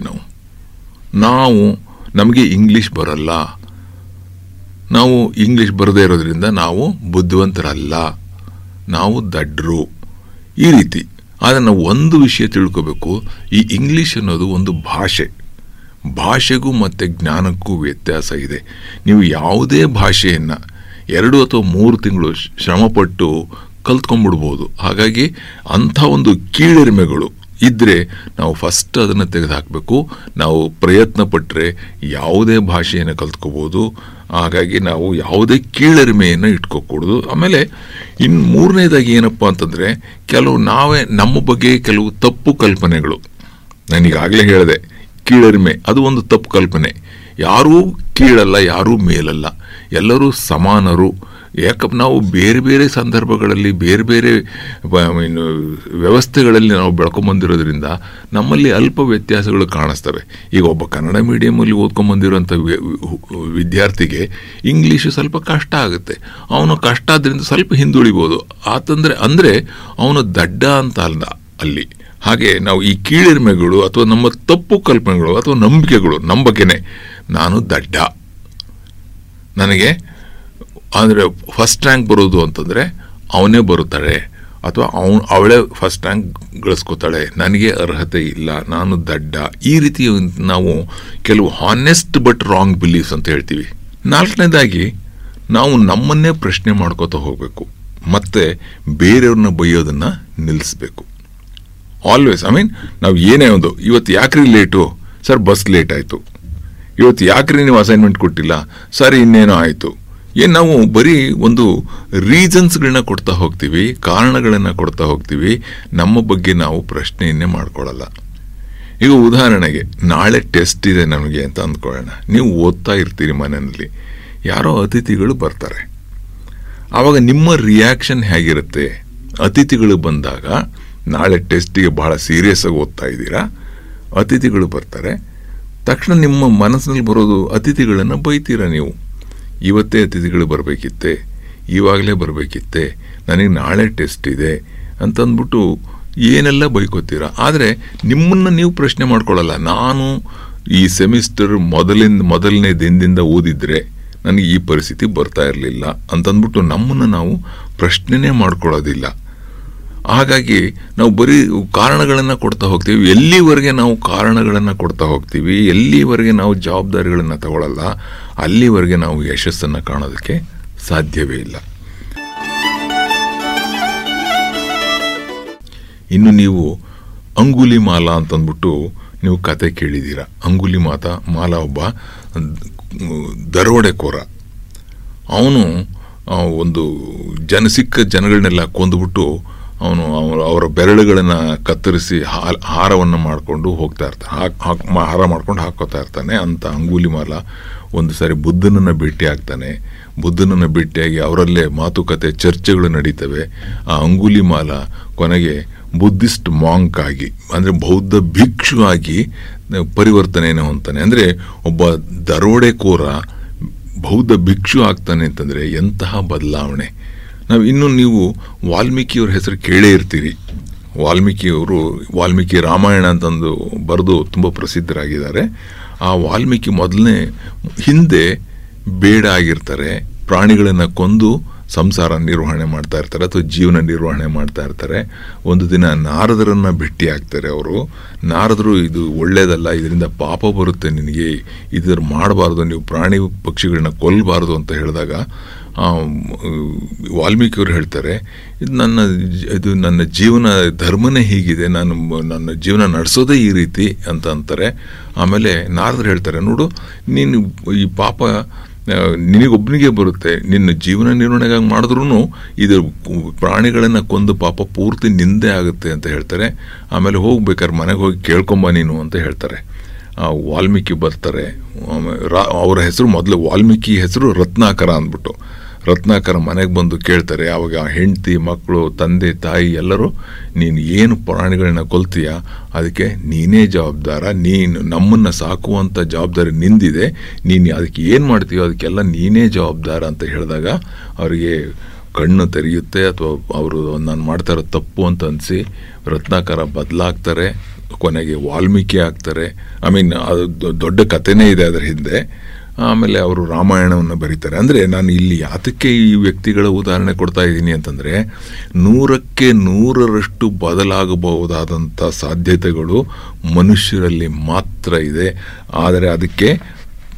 ನಮಗೆ ಇಂಗ್ಲೀಷ್ ಬರಲ್ಲ, ನಾವು ಇಂಗ್ಲೀಷ್ ಬರದೇ ಇರೋದ್ರಿಂದ ನಾವು ಬುದ್ಧಿವಂತರಲ್ಲ, ನಾವು ದಡ್ರು, ಈ ರೀತಿ. ಆದರೆ ನಾವು ಒಂದು ವಿಷಯ ತಿಳ್ಕೋಬೇಕು, ಈ ಇಂಗ್ಲೀಷ್ ಅನ್ನೋದು ಒಂದು ಭಾಷೆಗೂ ಮತ್ತು ಜ್ಞಾನಕ್ಕೂ ವ್ಯತ್ಯಾಸ ಇದೆ. ನೀವು ಯಾವುದೇ ಭಾಷೆಯನ್ನು 2 ಅಥವಾ 3 ತಿಂಗಳು ಶ್ರಮಪಟ್ಟು ಕಲ್ತ್ಕೊಂಡ್ಬಿಡ್ಬೋದು. ಹಾಗಾಗಿ ಅಂಥ ಒಂದು ಕೀಳೆರಿಮೆಗಳು ಇದ್ದರೆ ನಾವು ಫಸ್ಟ್ ಅದನ್ನು ತೆಗೆದುಹಾಕಬೇಕು. ನಾವು ಪ್ರಯತ್ನ ಪಟ್ಟರೆ ಯಾವುದೇ ಭಾಷೆಯನ್ನು ಕಲ್ತ್ಕೋಬೋದು. ಹಾಗಾಗಿ ನಾವು ಯಾವುದೇ ಕೀಳೆರಿಮೆಯನ್ನು ಇಟ್ಕೋಕೂಡದು. ಆಮೇಲೆ ಇನ್ನು ಮೂರನೇದಾಗಿ ಏನಪ್ಪ ಅಂತಂದರೆ, ನಾವೇ ನಮ್ಮ ಬಗ್ಗೆ ಕೆಲವು ತಪ್ಪು ಕಲ್ಪನೆಗಳು. ನಾನೀಗಾಗಲೇ ಹೇಳಿದೆ, ಕೀಳೆರಿಮೆ ಅದು ಒಂದು ತಪ್ಪು ಕಲ್ಪನೆ. ಯಾರೂ ಕೀಳಲ್ಲ, ಯಾರೂ ಮೇಲಲ್ಲ, ಎಲ್ಲರೂ ಸಮಾನರು. ಯಾಕಪ್ಪ ನಾವು ಬೇರೆ ಬೇರೆ ಸಂದರ್ಭಗಳಲ್ಲಿ ಬೇರೆ ಬೇರೆ ವ್ಯವಸ್ಥೆಗಳಲ್ಲಿ ನಾವು ಬೆಳ್ಕೊಂಬಂದಿರೋದ್ರಿಂದ ನಮ್ಮಲ್ಲಿ ಅಲ್ಪ ವ್ಯತ್ಯಾಸಗಳು ಕಾಣಿಸ್ತವೆ. ಈಗ ಒಬ್ಬ ಕನ್ನಡ ಮೀಡಿಯಮಲ್ಲಿ ಓದ್ಕೊಂಬಂದಿರೋಂಥ ವಿದ್ಯಾರ್ಥಿಗೆ ಇಂಗ್ಲೀಷು ಸ್ವಲ್ಪ ಕಷ್ಟ ಆಗುತ್ತೆ. ಅವನು ಕಷ್ಟ ಆದ್ದರಿಂದ ಸ್ವಲ್ಪ ಹಿಂದುಳಿಬೋದು. ಅಂದರೆ ಅವನು ದಡ್ಡ ಅಂತ ಅಲ್ಲ ಅಲ್ಲಿ. ಹಾಗೆ ನಾವು ಈ ಕೀಳಿರಿಮೆಗಳು ಅಥವಾ ನಮ್ಮ ತಪ್ಪು ಕಲ್ಪನೆಗಳು ಅಥವಾ ನಂಬಿಕೆಗಳು ನಮ್ಮ ಬಗ್ಗೆನೇ, ನಾನು ದಡ್ಡ, ನನಗೆ ಅಂದರೆ ಫಸ್ಟ್ ರ್ಯಾಂಕ್ ಬರೋದು ಅಂತಂದರೆ ಅವನೇ ಬರುತ್ತಾಳೆ ಅಥವಾ ಅವಳೇ ಫಸ್ಟ್ ರ್ಯಾಂಕ್ ಗಳಿಸ್ಕೋತಾಳೆ, ನನಗೆ ಅರ್ಹತೆ ಇಲ್ಲ, ನಾನು ದಡ್ಡ. ಈ ರೀತಿ ನಾವು ಕೆಲವು ಹಾನೆಸ್ಟ್ ಬಟ್ ರಾಂಗ್ ಬಿಲೀಫ್ಸ್ ಅಂತ ಹೇಳ್ತೀವಿ. ನಾಲ್ಕನೇದಾಗಿ ನಾವು ನಮ್ಮನ್ನೇ ಪ್ರಶ್ನೆ ಮಾಡ್ಕೋತಾ ಹೋಗಬೇಕು ಮತ್ತು ಬೇರೆಯವ್ರನ್ನ ಬೈಯೋದನ್ನು ನಿಲ್ಲಿಸಬೇಕು. ಆಲ್ವೇಸ್ ನಾವು ಏನೇ ಒಂದು, ಇವತ್ತು ಯಾಕ್ರಿ ಲೇಟು ಸರ್, ಬಸ್ ಲೇಟ್ ಆಯಿತು. ಇವತ್ತು ಯಾಕ್ರಿ ನೀವು ಅಸೈನ್ಮೆಂಟ್ ಕೊಟ್ಟಿಲ್ಲ ಸರ್, ಇನ್ನೇನೋ ಆಯಿತು. ನಾವು ಬರೀ ಒಂದು ರೀಸನ್ಸ್ಗಳನ್ನ ಕೊಡ್ತಾ ಹೋಗ್ತೀವಿ, ಕಾರಣಗಳನ್ನು ಕೊಡ್ತಾ ಹೋಗ್ತೀವಿ, ನಮ್ಮ ಬಗ್ಗೆ ನಾವು ಪ್ರಶ್ನೆಯನ್ನೇ ಮಾಡ್ಕೊಳ್ಳಲ್ಲ. ಈಗ ಉದಾಹರಣೆಗೆ, ನಾಳೆ ಟೆಸ್ಟ್ ಇದೆ ನಮಗೆ ಅಂತ ಅಂದ್ಕೊಳ್ಳೋಣ. ನೀವು ಓದ್ತಾ ಇರ್ತೀರಿ ಮನೆಯಲ್ಲಿ, ಯಾರೋ ಅತಿಥಿಗಳು ಬರ್ತಾರೆ. ಆವಾಗ ನಿಮ್ಮ ರಿಯಾಕ್ಷನ್ ಹೇಗಿರುತ್ತೆ? ಅತಿಥಿಗಳು ಬಂದಾಗ, ನಾಳೆ ಟೆಸ್ಟಿಗೆ ಬಹಳ ಸೀರಿಯಸ್ ಆಗಿ ಓದ್ತಾ ಇದ್ದೀರಾ, ಅತಿಥಿಗಳು ಬರ್ತಾರೆ, ತಕ್ಷಣ ನಿಮ್ಮ ಮನಸ್ಸಿನಲ್ಲಿ ಬರೋದು ಅತಿಥಿಗಳನ್ನು ಬೈತೀರಾ ನೀವು. ಇವತ್ತೇ ಅತಿಥಿಗಳು ಬರಬೇಕಿತ್ತೆ, ಇವಾಗಲೇ ಬರಬೇಕಿತ್ತೆ, ನನಗೆ ನಾಳೆ ಟೆಸ್ಟ್ ಇದೆ ಅಂತಂದ್ಬಿಟ್ಟು ಏನೆಲ್ಲ ಬೈಕೋತೀರಾ. ಆದರೆ ನಿಮ್ಮನ್ನು ನೀವು ಪ್ರಶ್ನೆ ಮಾಡ್ಕೊಳ್ಳಲ್ಲ, ನಾನು ಈ ಸೆಮಿಸ್ಟರ್ ಮೊದಲನೇ ದಿನದಿಂದ ಓದಿದ್ರೆ ನನಗೆ ಈ ಪರಿಸ್ಥಿತಿ ಬರ್ತಾ ಇರಲಿಲ್ಲ ಅಂತಂದ್ಬಿಟ್ಟು ನಮ್ಮನ್ನು ನಾವು ಪ್ರಶ್ನೆನೇ ಮಾಡ್ಕೊಳ್ಳೋದಿಲ್ಲ. ಹಾಗಾಗಿ ನಾವು ಬರೀ ಕಾರಣಗಳನ್ನು ಕೊಡ್ತಾ ಹೋಗ್ತೀವಿ. ಎಲ್ಲಿವರೆಗೆ ನಾವು ಕಾರಣಗಳನ್ನು ಕೊಡ್ತಾ ಹೋಗ್ತೀವಿ, ಎಲ್ಲಿವರೆಗೆ ನಾವು ಜವಾಬ್ದಾರಿಗಳನ್ನು ತಗೊಳ್ಳಲ್ಲ, ಅಲ್ಲಿವರೆಗೆ ನಾವು ಯಶಸ್ಸನ್ನು ಕಾಣೋದಕ್ಕೆ ಸಾಧ್ಯವೇ ಇಲ್ಲ. ಇನ್ನು ನೀವು ಅಂಗುಲಿಮಾಲ ಅಂತಂದ್ಬಿಟ್ಟು ನೀವು ಕತೆ ಕೇಳಿದ್ದೀರ. ಅಂಗುಲಿಮಾಲ ಒಬ್ಬ ದರೋಡೆಕೋರ. ಅವನು ಒಂದು ಸಿಕ್ಕ ಜನಗಳನ್ನೆಲ್ಲ ಕೊಂದುಬಿಟ್ಟು ಅವರ ಬೆರಳುಗಳನ್ನು ಕತ್ತರಿಸಿ ಹಾರವನ್ನು ಮಾಡಿಕೊಂಡು ಹೋಗ್ತಾ ಇರ್ತಾನೆ, ಹಾರ ಮಾಡ್ಕೊಂಡು ಹಾಕೋತಾ ಇರ್ತಾನೆ. ಅಂತ ಅಂಗುಲಿಮಾಲ ಒಂದು ಸಾರಿ ಬುದ್ಧನನ್ನು ಭೇಟಿ ಆಗ್ತಾನೆ. ಬುದ್ಧನನ್ನು ಭೇಟಿಯಾಗಿ ಅವರಲ್ಲೇ ಮಾತುಕತೆ ಚರ್ಚೆಗಳು ನಡೀತವೆ. ಆ ಅಂಗುಲಿಮಾಲ ಕೊನೆಗೆ ಬುದ್ಧಿಸ್ಟ್ ಮಾಂಕ್ ಆಗಿ, ಅಂದರೆ ಬೌದ್ಧ ಭಿಕ್ಷು ಆಗಿ ಪರಿವರ್ತನೆಯನ್ನು ಹೊಂದ್ತಾನೆ. ಅಂದರೆ ಒಬ್ಬ ದರೋಡೆಕೋರ ಬೌದ್ಧ ಭಿಕ್ಷು ಆಗ್ತಾನೆ ಅಂತಂದರೆ ಎಂತಹ ಬದಲಾವಣೆ. ನೀವು ವಾಲ್ಮೀಕಿಯವ್ರ ಹೆಸರು ಕೇಳೇ ಇರ್ತೀರಿ. ವಾಲ್ಮೀಕಿ ರಾಮಾಯಣ ಅಂತಂದು ಬರೆದು ತುಂಬ ಪ್ರಸಿದ್ಧರಾಗಿದ್ದಾರೆ. ಆ ವಾಲ್ಮೀಕಿ ಹಿಂದೆ ಬೇಡ ಆಗಿರ್ತಾರೆ, ಪ್ರಾಣಿಗಳನ್ನು ಕೊಂದು ಸಂಸಾರ ನಿರ್ವಹಣೆ ಮಾಡ್ತಾ ಇರ್ತಾರೆ ಅಥವಾ ಜೀವನ ನಿರ್ವಹಣೆ ಮಾಡ್ತಾ ಇರ್ತಾರೆ. ಒಂದು ದಿನ ನಾರದರನ್ನು ಭೇಟಿ ಆಗ್ತಾರೆ. ನಾರದರು ಇದು ಒಳ್ಳೆಯದಲ್ಲ, ಇದರಿಂದ ಪಾಪ ಬರುತ್ತೆ, ನಿನಗೆ ಇದರ ಮಾಡಬಾರ್ದು, ನೀವು ಪ್ರಾಣಿ ಪಕ್ಷಿಗಳನ್ನ ಕೊಲ್ಲಬಾರ್ದು ಅಂತ ಹೇಳಿದಾಗ ವಾಲ್ಮೀಕಿಯವರು ಹೇಳ್ತಾರೆ, ಇದು ನನ್ನ ಜೀವನ ಧರ್ಮನೇ ಹೀಗಿದೆ, ನನ್ನ ಜೀವನ ನಡೆಸೋದೇ ಈ ರೀತಿ ಅಂತ ಅಂತಾರೆ. ಆಮೇಲೆ ನಾರದರು ಹೇಳ್ತಾರೆ, ನೋಡು, ನೀನು ಈ ಪಾಪ ನಿನಗೊಬ್ಬನಿಗೆ ಬರುತ್ತೆ, ನಿನ್ನ ಜೀವನ ನಿರ್ವಹಣೆಗಾಗಿ ಮಾಡಿದ್ರೂ ಇದು ಪ್ರಾಣಿಗಳನ್ನು ಕೊಂದು ಪಾಪ ಪೂರ್ತಿ ನಿಂದೆ ಆಗುತ್ತೆ ಅಂತ ಹೇಳ್ತಾರೆ. ಆಮೇಲೆ ಹೋಗ್ಬೇಕಾದ್ರೆ ಮನೆಗೆ ಹೋಗಿ ಕೇಳ್ಕೊಂಬ ನೀನು ಅಂತ ಹೇಳ್ತಾರೆ. ವಾಲ್ಮೀಕಿ ಬರ್ತಾರೆ. ಅವರ ಹೆಸರು ಮೊದಲು ವಾಲ್ಮೀಕಿ ಹೆಸರು ರತ್ನಾಕರ ಅಂದ್ಬಿಟ್ಟು. ರತ್ನಾಕರ ಮನೆಗೆ ಬಂದು ಕೇಳ್ತಾರೆ. ಆವಾಗ ಹೆಂಡತಿ, ಮಕ್ಕಳು, ತಂದೆ, ತಾಯಿ ಎಲ್ಲರೂ, ನೀನು ಏನು ಪ್ರಾಣಿಗಳನ್ನ ಕೊಲ್ತೀಯ ಅದಕ್ಕೆ ನೀನೇ ಜವಾಬ್ದಾರ, ನೀನು ನಮ್ಮನ್ನು ಸಾಕುವಂಥ ಜವಾಬ್ದಾರಿ ನಿಂದಿದೆ, ನೀನು ಅದಕ್ಕೆ ಏನು ಮಾಡ್ತೀಯೋ ಅದಕ್ಕೆಲ್ಲ ನೀನೇ ಜವಾಬ್ದಾರ ಅಂತ ಹೇಳಿದಾಗ ಅವರಿಗೆ ಕಣ್ಣು ತೆರೆಯುತ್ತೆ, ಅಥವಾ ಅವರು ನಾನು ಮಾಡ್ತಾ ಇರೋ ತಪ್ಪು ಅಂತ ಅನಿಸಿ ರತ್ನಾಕರ ಬದಲಾಗ್ತಾರೆ. ಕೊನೆಗೆ ವಾಲ್ಮೀಕಿ ಆಗ್ತಾರೆ. ಅದು ದೊಡ್ಡ ಕಥೆನೇ ಇದೆ ಅದರ ಹಿಂದೆ. ಆಮೇಲೆ ಅವರು ರಾಮಾಯಣವನ್ನು ಬರೀತಾರೆ. ಅಂದರೆ ನಾನು ಇಲ್ಲಿ ಯಾತಕ್ಕೆ ಈ ವ್ಯಕ್ತಿಗಳ ಉದಾಹರಣೆ ಕೊಡ್ತಾ ಇದ್ದೀನಿ ಅಂತಂದರೆ, 100ಕ್ಕೆ 100ರಷ್ಟು ಬದಲಾಗಬಹುದಾದಂಥ ಸಾಧ್ಯತೆಗಳು ಮನುಷ್ಯರಲ್ಲಿ ಮಾತ್ರ ಇದೆ. ಆದರೆ ಅದಕ್ಕೆ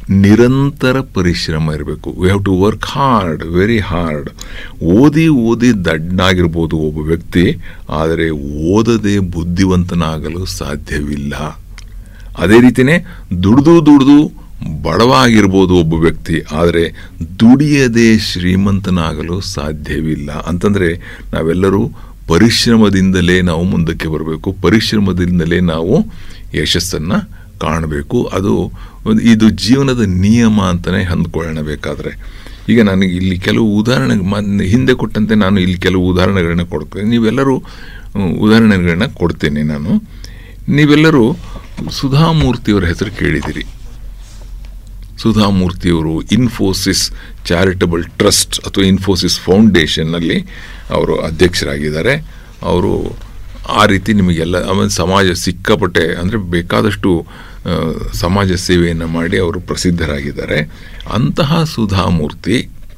ನಿರಂತರ ಪರಿಶ್ರಮ ಇರಬೇಕು. We have to work hard, very hard. ಓದಿ ದಡ್ಡನಾಗಿರ್ಬೋದು ಒಬ್ಬ ವ್ಯಕ್ತಿ, ಆದರೆ ಓದದೆ ಬುದ್ಧಿವಂತನಾಗಲು ಸಾಧ್ಯವಿಲ್ಲ. ಅದೇ ರೀತಿಯೇ ದುಡಿದು ಬಡವ ಆಗಿರ್ಬೋದು ಒಬ್ಬ ವ್ಯಕ್ತಿ, ಆದರೆ ದುಡಿಯದೆ ಶ್ರೀಮಂತನಾಗಲು ಸಾಧ್ಯವಿಲ್ಲ. ಅಂತಂದರೆ ನಾವೆಲ್ಲರೂ ಪರಿಶ್ರಮದಿಂದಲೇ ನಾವು ಮುಂದಕ್ಕೆ ಬರಬೇಕು, ಪರಿಶ್ರಮದಿಂದಲೇ ನಾವು ಯಶಸ್ಸನ್ನು ಕಾಣಬೇಕು. ಇದು ಜೀವನದ ನಿಯಮ ಅಂತಲೇ ಅಂದ್ಕೊಳ್ಳೋಣ. ಬೇಕಾದರೆ ಈಗ ನನಗೆ ಇಲ್ಲಿ ಕೆಲವು ಹಿಂದೆ ಕೊಟ್ಟಂತೆ ನಾನು ಇಲ್ಲಿ ಕೆಲವು ಉದಾಹರಣೆಗಳನ್ನ ಕೊಡ್ತೇನೆ. ನೀವೆಲ್ಲರೂ ಉದಾಹರಣೆಗಳನ್ನ ಕೊಡ್ತೇನೆ ನಾನು. ನೀವೆಲ್ಲರೂ ಸುಧಾಮೂರ್ತಿಯವರ ಹೆಸರು ಕೇಳಿದಿರಿ. ಸುಧಾಮೂರ್ತಿಯವರು ಇನ್ಫೋಸಿಸ್ ಚಾರಿಟಬಲ್ ಟ್ರಸ್ಟ್ ಅಥವಾ ಇನ್ಫೋಸಿಸ್ ಫೌಂಡೇಶನ್ನಲ್ಲಿ ಅವರು ಅಧ್ಯಕ್ಷರಾಗಿದ್ದಾರೆ. ಅವರು ಆ ರೀತಿ ನಿಮಗೆಲ್ಲ ಸಮಾಜ ಸಿಕ್ಕಾಪಟ್ಟೆ ಅಂದರೆ ಬೇಕಾದಷ್ಟು ಸಮಾಜ ಸೇವೆಯನ್ನು ಮಾಡಿ ಅವರು ಪ್ರಸಿದ್ಧರಾಗಿದ್ದಾರೆ. ಅಂತಹ ಸುಧಾಮೂರ್ತಿ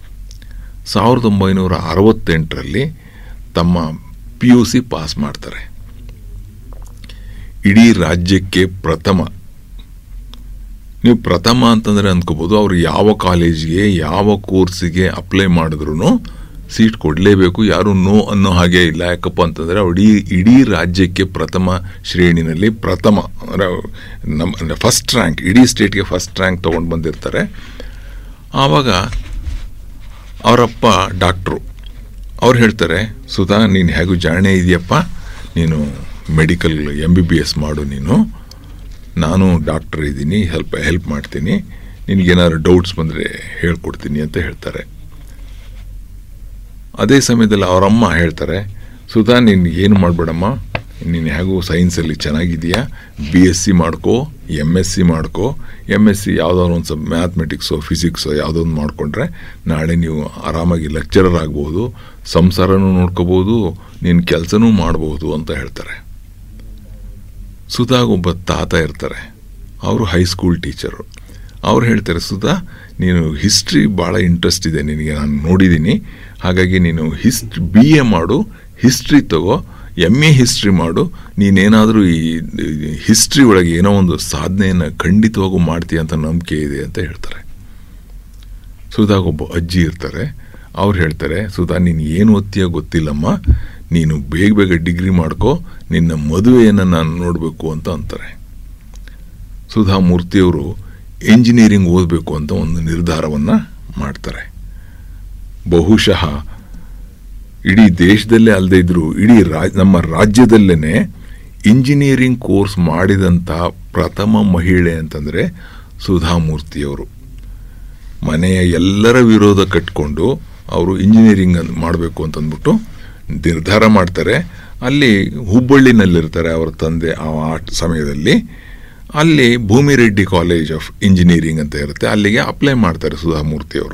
1968ರಲ್ಲಿ ತಮ್ಮ PUC ಪಾಸ್ ಮಾಡ್ತಾರೆ. ಇಡೀ ರಾಜ್ಯಕ್ಕೆ ಪ್ರಥಮ. ನೀವು ಪ್ರಥಮ ಅಂತಂದರೆ ಅಂದ್ಕೋಬೋದು, ಅವರು ಯಾವ ಕಾಲೇಜಿಗೆ ಯಾವ ಕೋರ್ಸಿಗೆ ಅಪ್ಲೈ ಮಾಡಿದ್ರು ಸೀಟ್ ಕೊಡಲೇಬೇಕು, ಯಾರು ನೋ ಅನ್ನೋ ಹಾಗೆ ಇಲ್ಲ. ಯಾಕಪ್ಪ ಅಂತಂದರೆ ಅವ್ರು ಇಡೀ ರಾಜ್ಯಕ್ಕೆ ಪ್ರಥಮ ಶ್ರೇಣಿನಲ್ಲಿ ಪ್ರಥಮ ನಮ್ಮ ಫಸ್ಟ್ ರ್ಯಾಂಕ್, ಇಡೀ ಸ್ಟೇಟ್ಗೆ ಫಸ್ಟ್ ರ್ಯಾಂಕ್ ತೊಗೊಂಡು ಬಂದಿರ್ತಾರೆ. ಆವಾಗ ಅವರಪ್ಪ ಡಾಕ್ಟ್ರು. ಅವ್ರು ಹೇಳ್ತಾರೆ, ಸುಧಾ ನೀನು ಹೇಗೂ ಜಾಣೆ ಇದೆಯಪ್ಪ, ನೀನು ಮೆಡಿಕಲ್ MBBS ಮಾಡು, ನಾನು ಡಾಕ್ಟರ್ ಇದ್ದೀನಿ, ಹೆಲ್ಪ್ ಮಾಡ್ತೀನಿ, ನಿನಗೇನಾದ್ರು ಡೌಟ್ಸ್ ಬಂದರೆ ಹೇಳ್ಕೊಡ್ತೀನಿ ಅಂತ ಹೇಳ್ತಾರೆ. ಅದೇ ಸಮಯದಲ್ಲಿ ಅವರಮ್ಮ ಹೇಳ್ತಾರೆ, ಸುಧಾ ನೀನು ಏನು ಮಾಡಬೇಡಮ್ಮ, ನೀನು ಹೇಗೂ ಸೈನ್ಸಲ್ಲಿ ಚೆನ್ನಾಗಿದೆಯಾ, BSc ಮಾಡ್ಕೋ, MSc ಮಾಡ್ಕೋ. MSc ಯಾವುದಾದ್ರು ಒಂದು ಸ್ವಲ್ಪ ಮ್ಯಾಥಮೆಟಿಕ್ಸೋ ಫಿಸಿಕ್ಸೋ ಯಾವುದೊಂದು ಮಾಡಿಕೊಂಡ್ರೆ ನಾಳೆ ನೀವು ಆರಾಮಾಗಿ ಲೆಕ್ಚರರ್ ಆಗ್ಬೋದು, ಸಂಸಾರನೂ ನೋಡ್ಕೋಬೋದು, ನೀನು ಕೆಲಸನೂ ಮಾಡ್ಬೋದು ಅಂತ ಹೇಳ್ತಾರೆ. ಸುಧಾಗೊಬ್ಬ ತಾತ ಇರ್ತಾರೆ, ಅವರು ಹೈಸ್ಕೂಲ್ ಟೀಚರು. ಅವ್ರು ಹೇಳ್ತಾರೆ, ಸುಧಾ ನೀನು ಹಿಸ್ಟ್ರಿ ಭಾಳ ಇಂಟ್ರೆಸ್ಟ್ ಇದೆ ನಿನಗೆ, ನಾನು ನೋಡಿದ್ದೀನಿ, ಹಾಗಾಗಿ ನೀನು BA ಮಾಡು, ಹಿಸ್ಟ್ರಿ ತಗೋ, MA ಹಿಸ್ಟ್ರಿ ಮಾಡು, ನೀನೇನಾದರೂ ಈ ಹಿಸ್ಟ್ರಿ ಒಳಗೆ ಏನೋ ಒಂದು ಸಾಧನೆಯನ್ನು ಖಂಡಿತವಾಗೂ ಮಾಡ್ತೀಯ ಅಂತ ನಂಬಿಕೆ ಇದೆ ಅಂತ ಹೇಳ್ತಾರೆ. ಸುಧಾಗೊಬ್ಬ ಅಜ್ಜಿ ಇರ್ತಾರೆ, ಅವ್ರು ಹೇಳ್ತಾರೆ, ಸುಧಾ ನೀನು ಏನು ಓದ್ತೀಯ ಗೊತ್ತಿಲ್ಲಮ್ಮ, ನೀನು ಬೇಗ ಡಿಗ್ರಿ ಮಾಡ್ಕೋ, ನಿನ್ನ ಮದುವೆಯನ್ನು ನಾನು ನೋಡಬೇಕು ಅಂತ ಅಂತಾರೆ. ಸುಧಾಮೂರ್ತಿಯವರು ಎಂಜಿನಿಯರಿಂಗ್ ಓದಬೇಕು ಅಂತ ಒಂದು ನಿರ್ಧಾರವನ್ನು ಮಾಡ್ತಾರೆ. ಬಹುಶಃ ಇಡೀ ದೇಶದಲ್ಲೇ ಅಲ್ಲದೆ ಇದ್ರೂ ಇಡೀ ನಮ್ಮ ರಾಜ್ಯದಲ್ಲೇ ಇಂಜಿನಿಯರಿಂಗ್ ಕೋರ್ಸ್ ಮಾಡಿದಂಥ ಪ್ರಥಮ ಮಹಿಳೆ ಅಂತಂದರೆ ಸುಧಾಮೂರ್ತಿಯವರು. ಮನೆಯ ಎಲ್ಲರ ವಿರೋಧ ಕಟ್ಕೊಂಡು ಅವರು ಇಂಜಿನಿಯರಿಂಗ್ ಮಾಡಬೇಕು ಅಂತಂದ್ಬಿಟ್ಟು ನಿರ್ಧಾರ ಮಾಡ್ತಾರೆ. ಅಲ್ಲಿ ಹುಬ್ಬಳ್ಳಿನಲ್ಲಿರ್ತಾರೆ ಅವರ ತಂದೆ ಆ ಸಮಯದಲ್ಲಿ. ಅಲ್ಲಿ ಭೂಮಿರೆಡ್ಡಿ ಕಾಲೇಜ್ ಆಫ್ ಇಂಜಿನಿಯರಿಂಗ್ ಅಂತ ಇರುತ್ತೆ, ಅಲ್ಲಿಗೆ ಅಪ್ಲೈ ಮಾಡ್ತಾರೆ ಸುಧಾಮೂರ್ತಿಯವರು.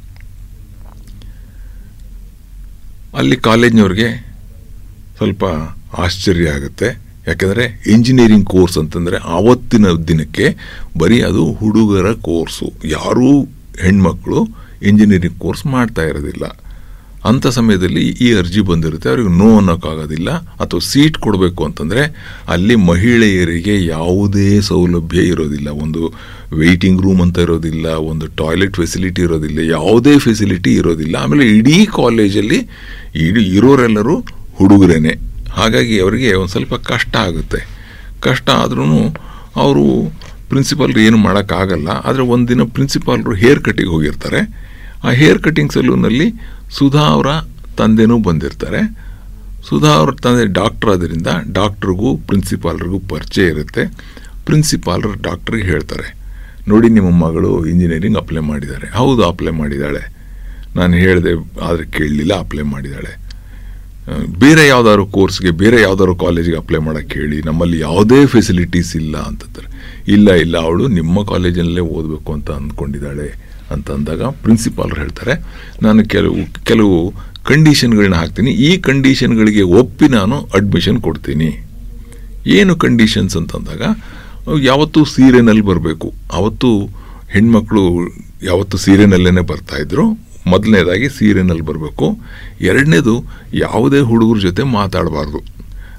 ಅಲ್ಲಿ ಕಾಲೇಜ್ನವ್ರಿಗೆ ಸ್ವಲ್ಪ ಆಶ್ಚರ್ಯ ಆಗುತ್ತೆ. ಯಾಕೆಂದರೆ ಇಂಜಿನಿಯರಿಂಗ್ ಕೋರ್ಸ್ ಅಂತಂದರೆ ಆವತ್ತಿನ ದಿನಕ್ಕೆ ಬರೀ ಅದು ಹುಡುಗರ ಕೋರ್ಸು, ಯಾರೂ ಹೆಣ್ಮಕ್ಳು ಇಂಜಿನಿಯರಿಂಗ್ ಕೋರ್ಸ್ ಮಾಡ್ತಾ ಇರೋದಿಲ್ಲ. ಅಂಥ ಸಮಯದಲ್ಲಿ ಈ ಅರ್ಜಿ ಬಂದಿರುತ್ತೆ, ಅವ್ರಿಗೆ ನೋ ಅನ್ನೋಕ್ಕಾಗೋದಿಲ್ಲ. ಅಥವಾ ಸೀಟ್ ಕೊಡಬೇಕು ಅಂತಂದರೆ ಅಲ್ಲಿ ಮಹಿಳೆಯರಿಗೆ ಯಾವುದೇ ಸೌಲಭ್ಯ ಇರೋದಿಲ್ಲ, ಒಂದು ವೆಯ್ಟಿಂಗ್ ರೂಮ್ ಅಂತ ಇರೋದಿಲ್ಲ, ಒಂದು ಟಾಯ್ಲೆಟ್ ಫೆಸಿಲಿಟಿ ಇರೋದಿಲ್ಲ, ಯಾವುದೇ ಫೆಸಿಲಿಟಿ ಇರೋದಿಲ್ಲ. ಆಮೇಲೆ ಇಡೀ ಕಾಲೇಜಲ್ಲಿ ಇರೋರೆಲ್ಲರೂ ಹುಡುಗರೇನೆ. ಹಾಗಾಗಿ ಅವರಿಗೆ ಒಂದು ಸ್ವಲ್ಪ ಕಷ್ಟ ಆಗುತ್ತೆ. ಕಷ್ಟ ಆದ್ರೂ ಅವರು ಪ್ರಿನ್ಸಿಪಾಲ್ರು ಏನು ಮಾಡೋಕ್ಕಾಗಲ್ಲ. ಆದರೆ ಒಂದಿನ ಪ್ರಿನ್ಸಿಪಾಲ್ರು ಹೇರ್ ಕಟ್ಟಿಗೆ ಹೋಗಿರ್ತಾರೆ. ಆ ಹೇರ್ ಕಟ್ಟಿಂಗ್ ಸಲೂನಲ್ಲಿ ಸುಧಾ ಅವರ ತಂದೆನೂ ಬಂದಿರ್ತಾರೆ. ಸುಧಾ ಅವ್ರ ತಂದೆ ಡಾಕ್ಟರ್ ಆದ್ದರಿಂದ ಡಾಕ್ಟ್ರಿಗೂ ಪ್ರಿನ್ಸಿಪಾಲ್ರಿಗೂ ಪರಿಚಯ ಇರುತ್ತೆ. ಪ್ರಿನ್ಸಿಪಾಲ್ರು ಡಾಕ್ಟ್ರಿಗೆ ಹೇಳ್ತಾರೆ, ನೋಡಿ ನಿಮ್ಮ ಮಗಳು ಇಂಜಿನಿಯರಿಂಗ್ ಅಪ್ಲೈ ಮಾಡಿದ್ದಾರೆ. ಹೌದು, ಅಪ್ಲೈ ಮಾಡಿದ್ದಾಳೆ, ನಾನು ಹೇಳಿದೆ ಆದರೆ ಕೇಳಲಿಲ್ಲ, ಅಪ್ಲೈ ಮಾಡಿದ್ದಾಳೆ. ಬೇರೆ ಯಾವುದಾದ್ರು ಕೋರ್ಸ್ಗೆ ಬೇರೆ ಯಾವುದಾದ್ರು ಕಾಲೇಜಿಗೆ ಅಪ್ಲೈ ಮಾಡೋಕ್ಕೆ ಹೇಳಿ, ನಮ್ಮಲ್ಲಿ ಯಾವುದೇ ಫೆಸಿಲಿಟೀಸ್ ಇಲ್ಲ ಅಂತಂತಾರೆ. ಇಲ್ಲ ಅವಳು ನಿಮ್ಮ ಕಾಲೇಜಲ್ಲೇ ಓದಬೇಕು ಅಂತ ಅಂದ್ಕೊಂಡಿದ್ದಾಳೆ ಅಂತಂದಾಗ ಪ್ರಿನ್ಸಿಪಾಲ್ರು ಹೇಳ್ತಾರೆ, ನಾನು ಕೆಲವು ಕಂಡೀಷನ್ಗಳನ್ನ ಹಾಕ್ತೀನಿ, ಈ ಕಂಡೀಷನ್ಗಳಿಗೆ ಒಪ್ಪಿ ನಾನು ಅಡ್ಮಿಷನ್ ಕೊಡ್ತೀನಿ. ಏನು ಕಂಡೀಷನ್ಸ್ ಅಂತಂದಾಗ, ಯಾವತ್ತೂ ಸೀರೆನಲ್ಲಿ ಬರಬೇಕು. ಅವತ್ತು ಹೆಣ್ಮಕ್ಳು ಯಾವತ್ತು ಸೀರೆನಲ್ಲೇ ಬರ್ತಾಯಿದ್ರು. ಮೊದಲನೇದಾಗಿ ಸೀರೆನಲ್ಲಿ ಬರಬೇಕು. ಎರಡನೇದು ಯಾವುದೇ ಹುಡುಗರ ಜೊತೆ ಮಾತಾಡಬಾರ್ದು.